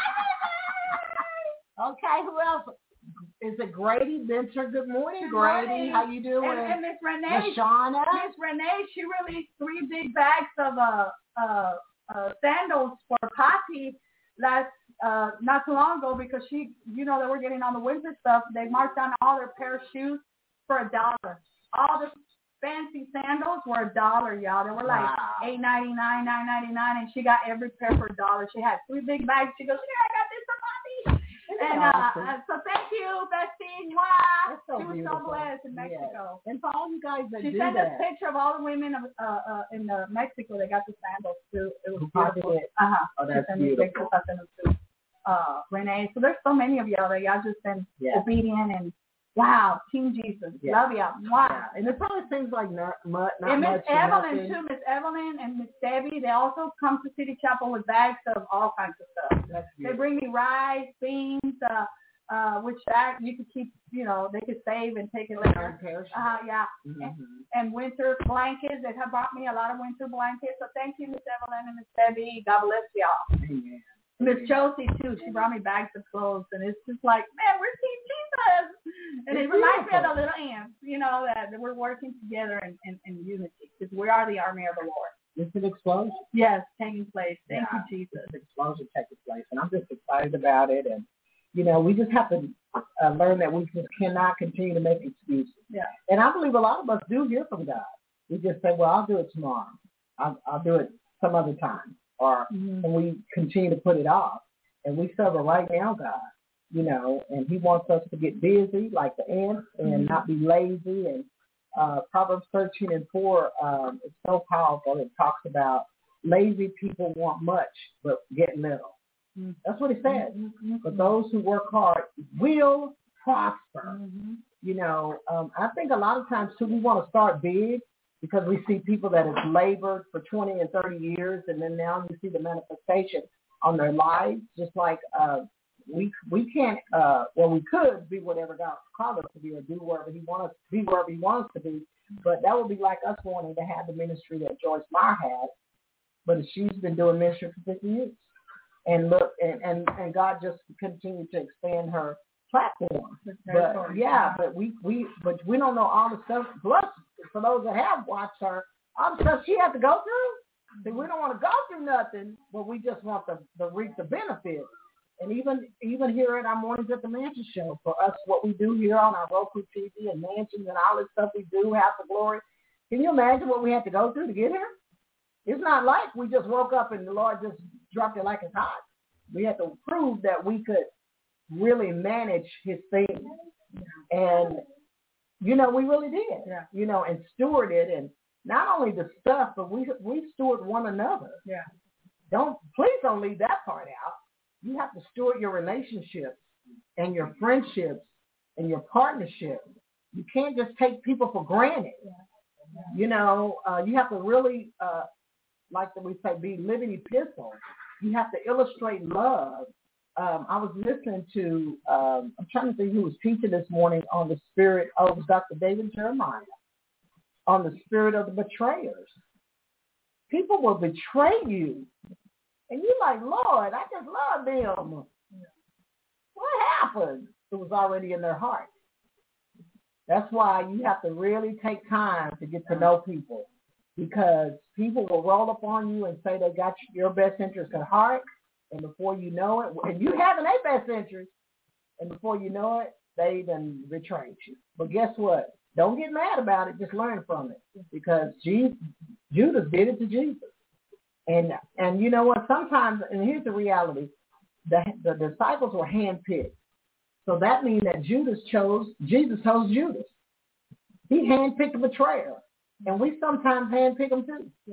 Hi, okay, who else? Is it Grady Venture? Good morning, Good Grady. Morning. How you doing? And, and Miss Renee. Shauna. Miss Renee, she released three big bags of uh, uh, uh, sandals for Papi last uh, not too long ago, because she, you know, that we're getting on the winter stuff. They marked down all their pair of shoes for a dollar. All the fancy sandals were a dollar, y'all. They were like wow. eight ninety nine, nine ninety nine, and she got every pair for a dollar. She had three big bags. She goes, "Yeah, I got this for Papi." And awesome. uh, so thank you, Bessie. Wow. That's so she was beautiful. so blessed in Mexico. Yes. And for all you guys that she do sent that. a picture of all the women of, uh, uh, in uh, Mexico that got the sandals too. It was Who beautiful. did it? Uh-huh. Oh, that's she beautiful. I sent them to uh, Renee. So there's so many of y'all that y'all just been yeah. obedient, and wow, Team Jesus. Yeah. Love y'all. Wow. Yeah. And it probably seems like not, not, not and Miss much. Evelyn too, Miss Evelyn and Miss Debbie, they also come to City Chapel with bags of all kinds of stuff. That's they bring me rice, beans, uh, uh, which that you could keep, you know, they could save and take it later. Uh, yeah. Mm-hmm. And, and winter blankets. They have brought me a lot of winter blankets. So thank you, Miss Evelyn and Miss Debbie. God bless y'all. Amen. Miss Josie too. She brought me bags of clothes, and it's just like, man, we're Team Jesus. And it's it reminds beautiful. me of the little ants, you know, that, that we're working together in, in, in unity, because we are the army of the Lord. It's an explosion. Yes, taking place. Thank yeah, you, Jesus. It's an explosion taking place, and I'm just excited about it. And you know, we just have to uh, learn that we just cannot continue to make excuses. Yeah. And I believe a lot of us do hear from God. We just say, well, I'll do it tomorrow. I'll, I'll do it some other time. Or mm-hmm. and we continue to put it off. And we serve a right now God, you know, and he wants us to get busy like the ants and mm-hmm. not be lazy. And uh, Proverbs thirteen and four, um, it's so powerful. It talks about lazy people want much but get little. Mm-hmm. That's what he said. Mm-hmm. But those who work hard will prosper. Mm-hmm. You know, um, I think a lot of times, too, we want to start big because we see people that have labored for twenty and thirty years, and then now you see the manifestation on their lives, just like uh, we we can't, uh, well, we could be whatever God called us to be or do wherever he wants us to be, wherever he wants us to be, but that would be like us wanting to have the ministry that Joyce Meyer had, but she's been doing ministry for fifty years. And look, and, and, and God just continued to expand her platform. But yeah, but we, we but we don't know all the stuff. Plus, for those that have watched her, all the stuff she had to go through. See, we don't want to go through nothing, but we just want to, to reap the benefits. And even even here at our Mornings at the Mansion show, for us, what we do here on our Roku T V and Mansions and all this stuff we do, House of Glory, can you imagine what we had to go through to get here? It's not like we just woke up and the Lord just dropped it like it's hot. We had to prove that we could really manage his things. And, you know, we really did, yeah. you know, and steward it. And not only the stuff, but we we steward one another. Yeah. Don't, please don't leave that part out. You have to steward your relationships and your friendships and your partnerships. You can't just take people for granted. Yeah. Yeah. You know, uh, you have to really, uh, like we say, be living epistles. You have to illustrate love. Um, I was listening to, um, I'm trying to think who was teaching this morning on the spirit, oh, it was Doctor David Jeremiah, on the spirit of the betrayers. People will betray you. And you're like, Lord, I just love them. What happened? It was already in their heart. That's why you have to really take time to get to know people, because people will roll up on you and say they got your best interest at heart, and before you know it, and you having their best interest, and before you know it, they done betrayed you. But guess what? Don't get mad about it. Just learn from it, because Jesus, Judas did it to Jesus. And and you know what? Sometimes, and here's the reality, the, the disciples were handpicked. So that means that Judas chose, Jesus chose Judas. He handpicked a betrayer. And we sometimes handpick them too. Yeah.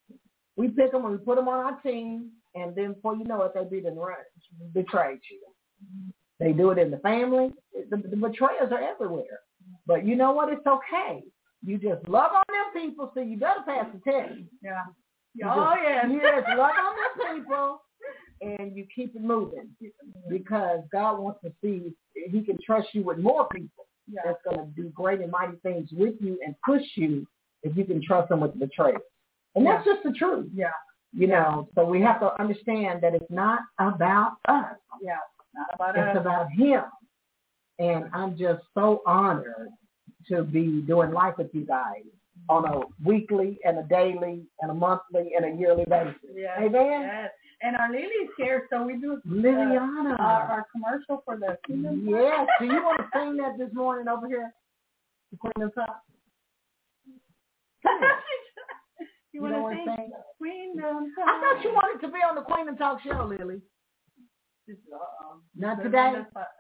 We pick them and we put them on our team, and then before you know it, they beat and run, betrayed you. Mm-hmm. They do it in the family. The, the betrayers are everywhere. But you know what? It's okay. You just love on them people, so you better pass the test. Yeah. You oh, just, yes. Yes, love on them people, and you keep it moving, because God wants to see he can trust you with more people. Yeah. That's going to do great and mighty things with you and push you if you can trust them with the betrayal. And that's yeah. just the truth. Yeah. You know, so we have to understand that it's not about us. Yeah. Not about it's us. about him. And I'm just so honored to be doing life with you guys on a weekly and a daily and a monthly and a yearly basis. Yes. Amen? Yes. And our Lily's here, so we do Liliana. Uh, our, our commercial for the Kingdom. Yes. Do you want to sing that this morning over here? The Queen of Talk? You, you want to want sing? sing? Queendom Talk. I thought you wanted to be on the Queen of Talk show, Lily. Uh-uh. Not today.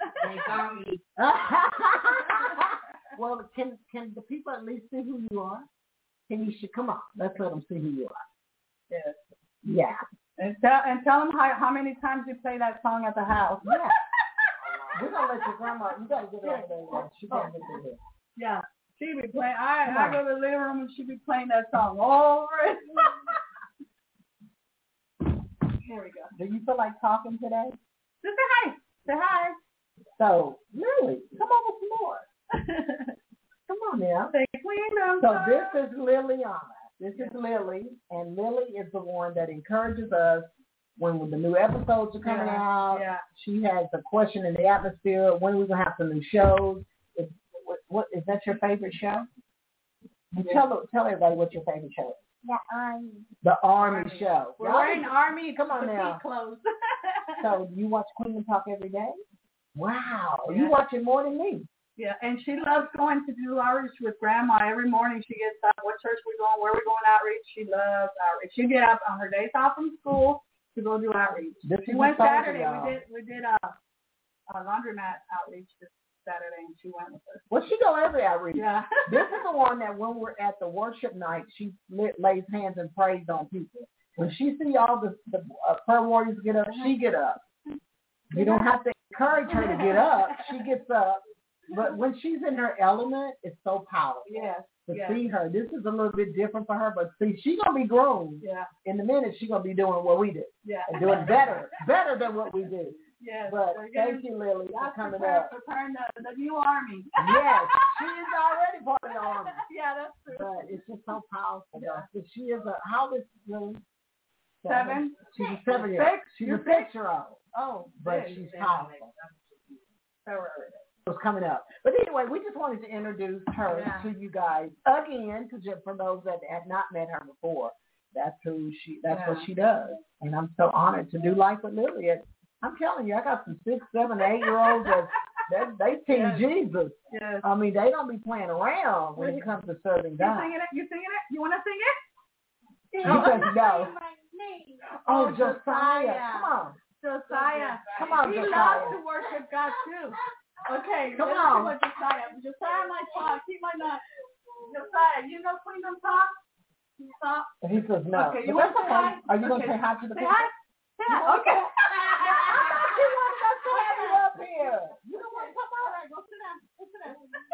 Well, can can the people at least see who you are? Can you should come on? Let's let them see who you are. Yes. Yeah. And tell and tell them how how many times you play that song at the house. Yeah. We're gonna let your grandma. You gotta get her over there. She can't get her here. Yeah. She be playing. I I go to the living room and she be playing that song over it. There we go. Do you feel like talking today? Just say hi. Say hi. So, Lily, come over some more. Come on now. Say Queendom. So this is Liliana. This is Lily, and Lily is the one that encourages us when, when the new episodes are coming yeah. out. Yeah. She has a question in the atmosphere. When are we going to have some new shows? Is, what, what, is that your favorite show? Yeah. Tell, tell everybody what your favorite show is. The Army. The Army, Army. Show. We're wearing Army Come on now. clothes. So you watch Queen Talk every day? Wow. Yeah. You watch it more than me. Yeah, and she loves going to do outreach with Grandma. Every morning she gets up, what church we going, where we going outreach. She loves outreach. She get up on her days off from school to go do outreach. This she went Saturday. Y'all. We did we did a, a laundromat outreach this Saturday, and she went with us. Well, she go every outreach. Yeah. This is the one that when we're at the worship night, she lit, lays hands and prays on people. When she see all the, the uh, prayer warriors get up, she get up. You don't have to encourage her to get up. She gets up. But when she's in her element, it's so powerful. Yes. To yes. see her, this is a little bit different for her, but see, she's going to be grown. Yeah. In a minute, she's going to be doing what we do. Yeah. And doing better, better than what we do. Yes. But We're thank getting, you, Lily, for God's coming prepared, up. preparing the, the new army. Yes, she is already part of the army. Yeah, that's true. But it's just so powerful. Yeah. Though. She is a, how is Lily? Seven? She's a seven-year-old. Six? She's You're a six-year-old. Oh, But six. she's powerful. Was coming up. But anyway, we just wanted to introduce her yeah. to you guys again, because for those that have not met her before, that's who she. That's yeah. what she does, and I'm so honored to do life with Lily. And I'm telling you, I got some six, seven, eight year olds that that they team yes. Jesus. Yes. I mean, they don't be playing around when it comes to serving God. You singing it? You singing it? You want to sing it? You said no. Oh, Oh, Josiah. Josiah. Come on. Josiah. Come on, he Josiah. loves to worship God too. Okay, come let's on. see what Josiah. Josiah might talk. He might not. Josiah, you know Kingdom Talk? Can you talk? He says no. Okay, you but want that's to say okay. hi? Are you okay. going to say hi to the say people? Hi? Say hi. Okay. She wanted us to have you up here. You don't want to come All out? right, go sit down. Go sit down.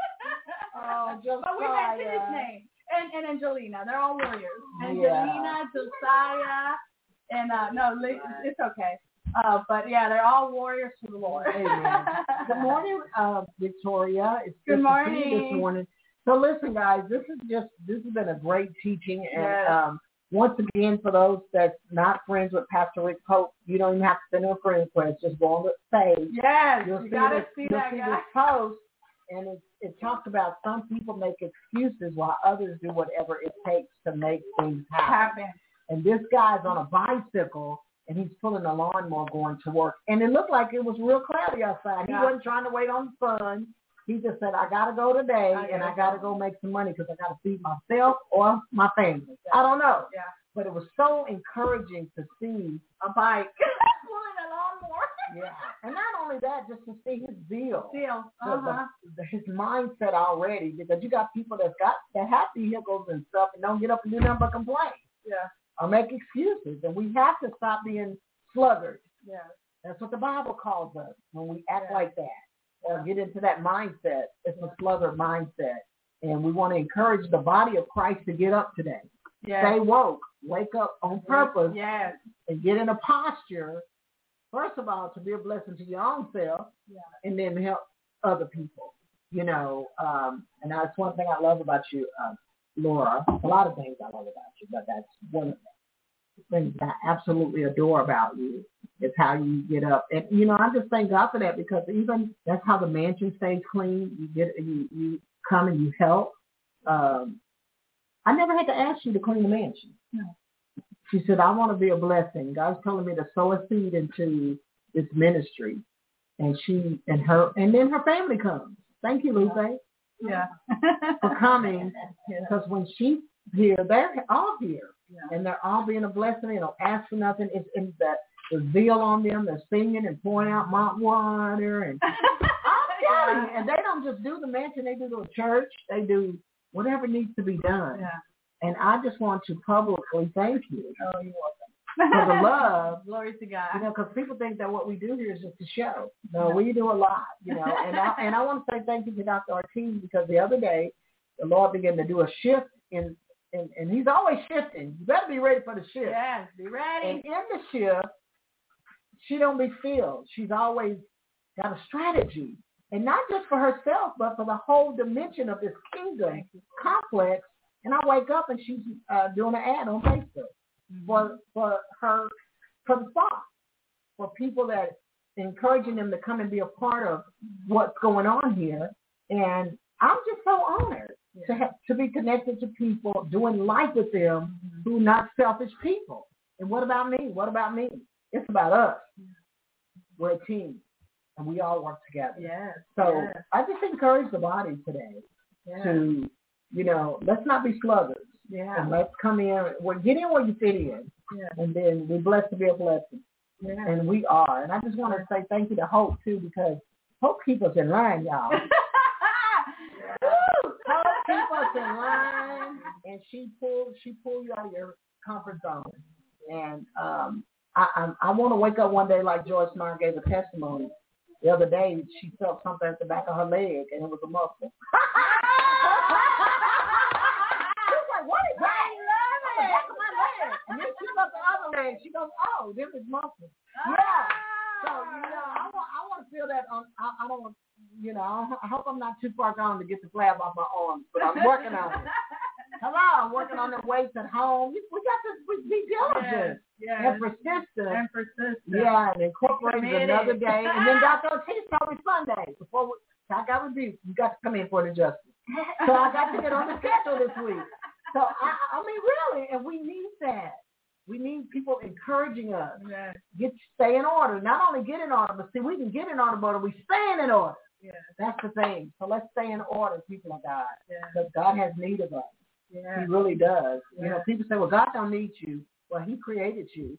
Oh, Josiah. But we mentioned his name. And, and Angelina. They're all warriors. Yeah. Angelina, Josiah, and uh, no, it's okay. Uh, but yeah, they're all warriors to the Lord. Amen. Good morning, uh, Victoria. It's good, good morning. to see you this morning. So listen, guys, this is just this has been a great teaching, and yes. um, once again, for those that's not friends with Pastor Rick Pope, you don't even have to send a friend request. Just go on the page. Yes, you'll you see gotta this, see you'll that see guy. this post, and it, it talks about some people make excuses while others do whatever it takes to make things happen. happen. And this guy's on a bicycle, and he's pulling a lawnmower going to work. And it looked like it was real cloudy outside. He yeah. wasn't trying to wait on the sun. He just said, I got to go today, I and gotta I got to go make some money because I got to feed myself or my family. I don't know. Yeah. But it was so encouraging to see a bike pulling a lawnmower. Yeah. And not only that, just to see his zeal. Zeal. Uh-huh. The, the, his mindset already, because you got people that got that have vehicles and stuff and don't get up and do nothing but complain. Yeah. Or make excuses. And we have to stop being sluggards. Yeah. That's what the Bible calls us when we act yeah. like that or get into that mindset. It's a sluggard mindset. And we want to encourage the body of Christ to get up today. Yes. Stay woke. Wake up on purpose. Yes. And get in a posture, first of all, to be a blessing to your own self, yeah. and then help other people. You know, um, and that's one thing I love about you, uh, Laura. A lot of things I love about you, but that's one of the things I absolutely adore about you is how you get up. And, you know, I just thank God for that, because even that's how the mansion stays clean. You get, you, you come and you help. Um, I never had to ask you to clean the mansion. No. She said, I want to be a blessing. God's telling me to sow a seed into this ministry. And she and her, and then her family comes. Thank you, Lupe. Yeah. For coming. Because when she's here, they're all here. Yeah. And they're all being a blessing. They don't ask for nothing. It's, it's the, the zeal on them. They're singing and pouring out malt water. And I'm telling you, and they don't just do the mansion. They do the church. They do whatever needs to be done. Yeah. And I just want to publicly thank you. Oh, you're welcome. For the love. Glory to God. You know, because people think that what we do here is just a show. No, we do a lot, you know. And I, and I want to say thank you to Doctor Ortiz, because the other day, the Lord began to do a shift in, in and he's always shifting. You better be ready for the shift. Yes, be ready. And in the shift, she don't be still. She's always got a strategy. And not just for herself, but for the whole dimension of this kingdom complex. And I wake up and she's uh, doing an ad on Facebook mm-hmm. for for her, for the flock, for people that encouraging them to come and be a part of what's going on here. And I'm just so honored yeah. to have, to be connected to people, doing life with them mm-hmm. who are not selfish people. And what about me? What about me? It's about us. Yeah. We're a team, and we all work together. Yes. So yes. I just encourage the body today yes. to, you know, let's not be sluggards. Yeah. And let's come in. Well, get in where you fit in. Yeah. And then we're blessed to be a blessing. Yeah. And we are. And I just want to say thank you to Hope, too, because Hope keeps us in line, y'all. Hope keeps us in line, and she pulled she pulled you out of your comfort zone. And um, I, I, I want to wake up one day like Joyce Meyer gave a testimony. The other day, she felt something at the back of her leg, and it was a muscle. She was like, what is that? I love it. Back of my leg. And then she felt the other leg. She goes, oh, this is muscle. Yeah. So, you know, I want, I want to feel that. On, I, I don't want, you know, I hope I'm not too far gone to get the flab off my arms, but I'm working on it. Hello, I'm working on the weights at home. We got to be diligent yes, yes. and persistent. And persistent. Yeah, and incorporate it another day. And then Doctor Ortiz told me Sunday, before we, I got rebuked, you got to come in for an adjustment. So I got to get on the schedule this week. So, I, I mean, really, and we need that. We need people encouraging us. Yes. Get stay in order. Not only get in order, but see, we can get in order, but we staying in order. Yes. That's the thing. So let's stay in order, people of God. Yes. Because God has need of us. Yes. He really does. Yes. You know, people say, well, God don't need you. Well, he created you.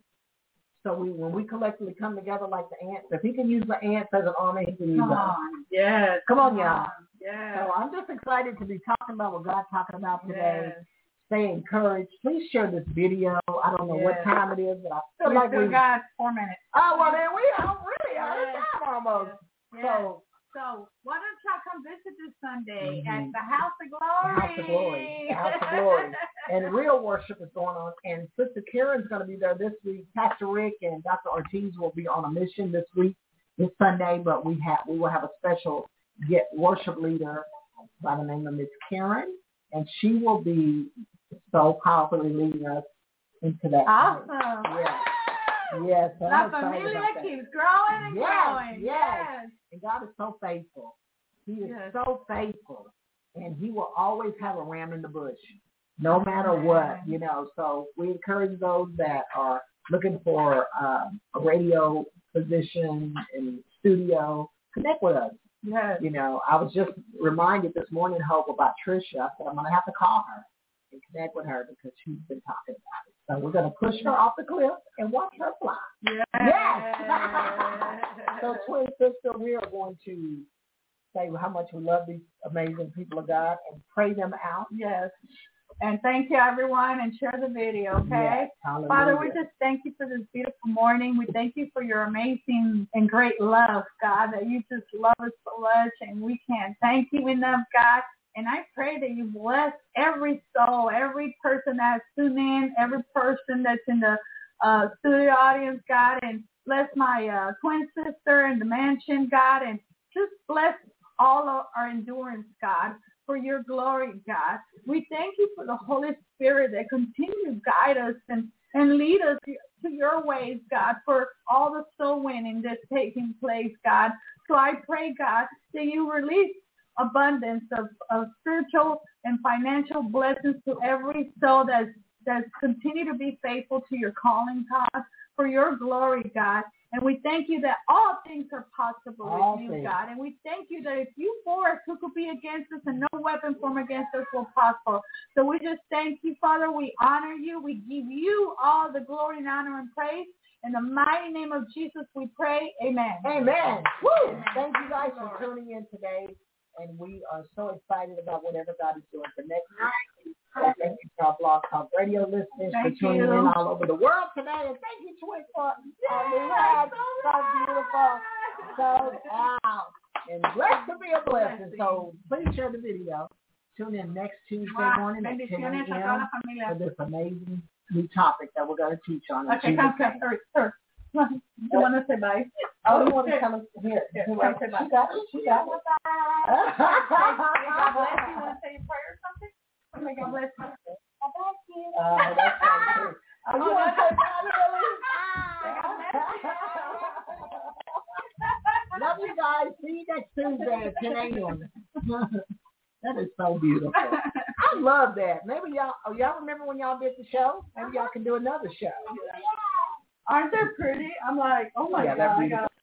So we, when we collectively come together like the ants, if he can use the ants as an army, he can use Come us. on. Yes. Come on, y'all. Yes. So I'm just excited to be talking about what God's talking about today. Yes. Stay encouraged. Please share this video. I don't know yes. what time it is, but I feel we like still we got four minutes. Oh, well, then we are really out of yes. time almost. Yes. So, So why don't y'all come visit this Sunday mm-hmm. at the House of Glory? The House of Glory. The House of Glory. And real worship is going on. And Sister Karen's going to be there this week. Pastor Rick and Doctor Ortiz will be on a mission this week, this Sunday. But we have we will have a special get worship leader by the name of Miss Karen. And she will be so powerfully leading us into that. Awesome. Place. Yes. Yes. So La familia keeps growing and yes, growing. Yes. yes. And God is so faithful. He is yes. so faithful. And he will always have a ram in the bush, no matter what, you know. So we encourage those that are looking for um, a radio position in studio, connect with us. Yes. You know, I was just reminded this morning, Hope, about Trisha. I said, I'm going to have to call her and connect with her because she's been talking about it. So we're going to push her off the cliff and watch her fly. Yes. Yes. So, twin sister, we are going to say how much we love these amazing people of God and pray them out. Yes. And thank you, everyone, and share the video, okay? Yes. Father, we just thank you for this beautiful morning. We thank you for your amazing and great love, God, that you just love us so much, and we can't thank you enough, God. And I pray that you bless every soul, every person that's tuned in, every person that's in the uh, studio audience, God, and bless my uh, twin sister in the mansion, God, and just bless all of our endurance, God, for your glory, God. We thank you for the Holy Spirit that continue to guide us and, and lead us to your ways, God, for all the soul winning that's taking place, God. So I pray, God, that you release abundance of, of spiritual and financial blessings to every soul that's, that's continue to be faithful to your calling, God, for your glory, God. And we thank you that all things are possible all with you, things. God. And we thank you that if you for us, who could be against us, and no weapon formed against us will prosper. So we just thank you, Father. We honor you. We give you all the glory and honor and praise. In the mighty name of Jesus, we pray. Amen. Amen. Woo! Amen. Thank you guys for tuning in today. And we are so excited about whatever God is doing for next week. So thank you to our Blog Talk Radio listeners thank for tuning you. in all over the world today. And thank you, Twin, for our new ad. So beautiful. So out. And blessed to be a blessing. So please share the video. Tune in next Tuesday morning at ten a.m. for this amazing new topic that we're going to teach on. Okay, come, come, hurry, hurry. You want to say bye? Oh, you want to come here? Here, She come say bye. got it. She got it. God bless you. Want to say a prayer or something? Oh, my God bless you. God bless you. Oh, that's so true. Oh, you want to say bye, really? God bless you. Love you guys. See you next Tuesday at ten a.m. That is so beautiful. I love that. Maybe y'all, oh, y'all remember when y'all did the show? Maybe y'all can do another show. Aren't they pretty? I'm like, oh my Yeah, God, they're I beautiful. got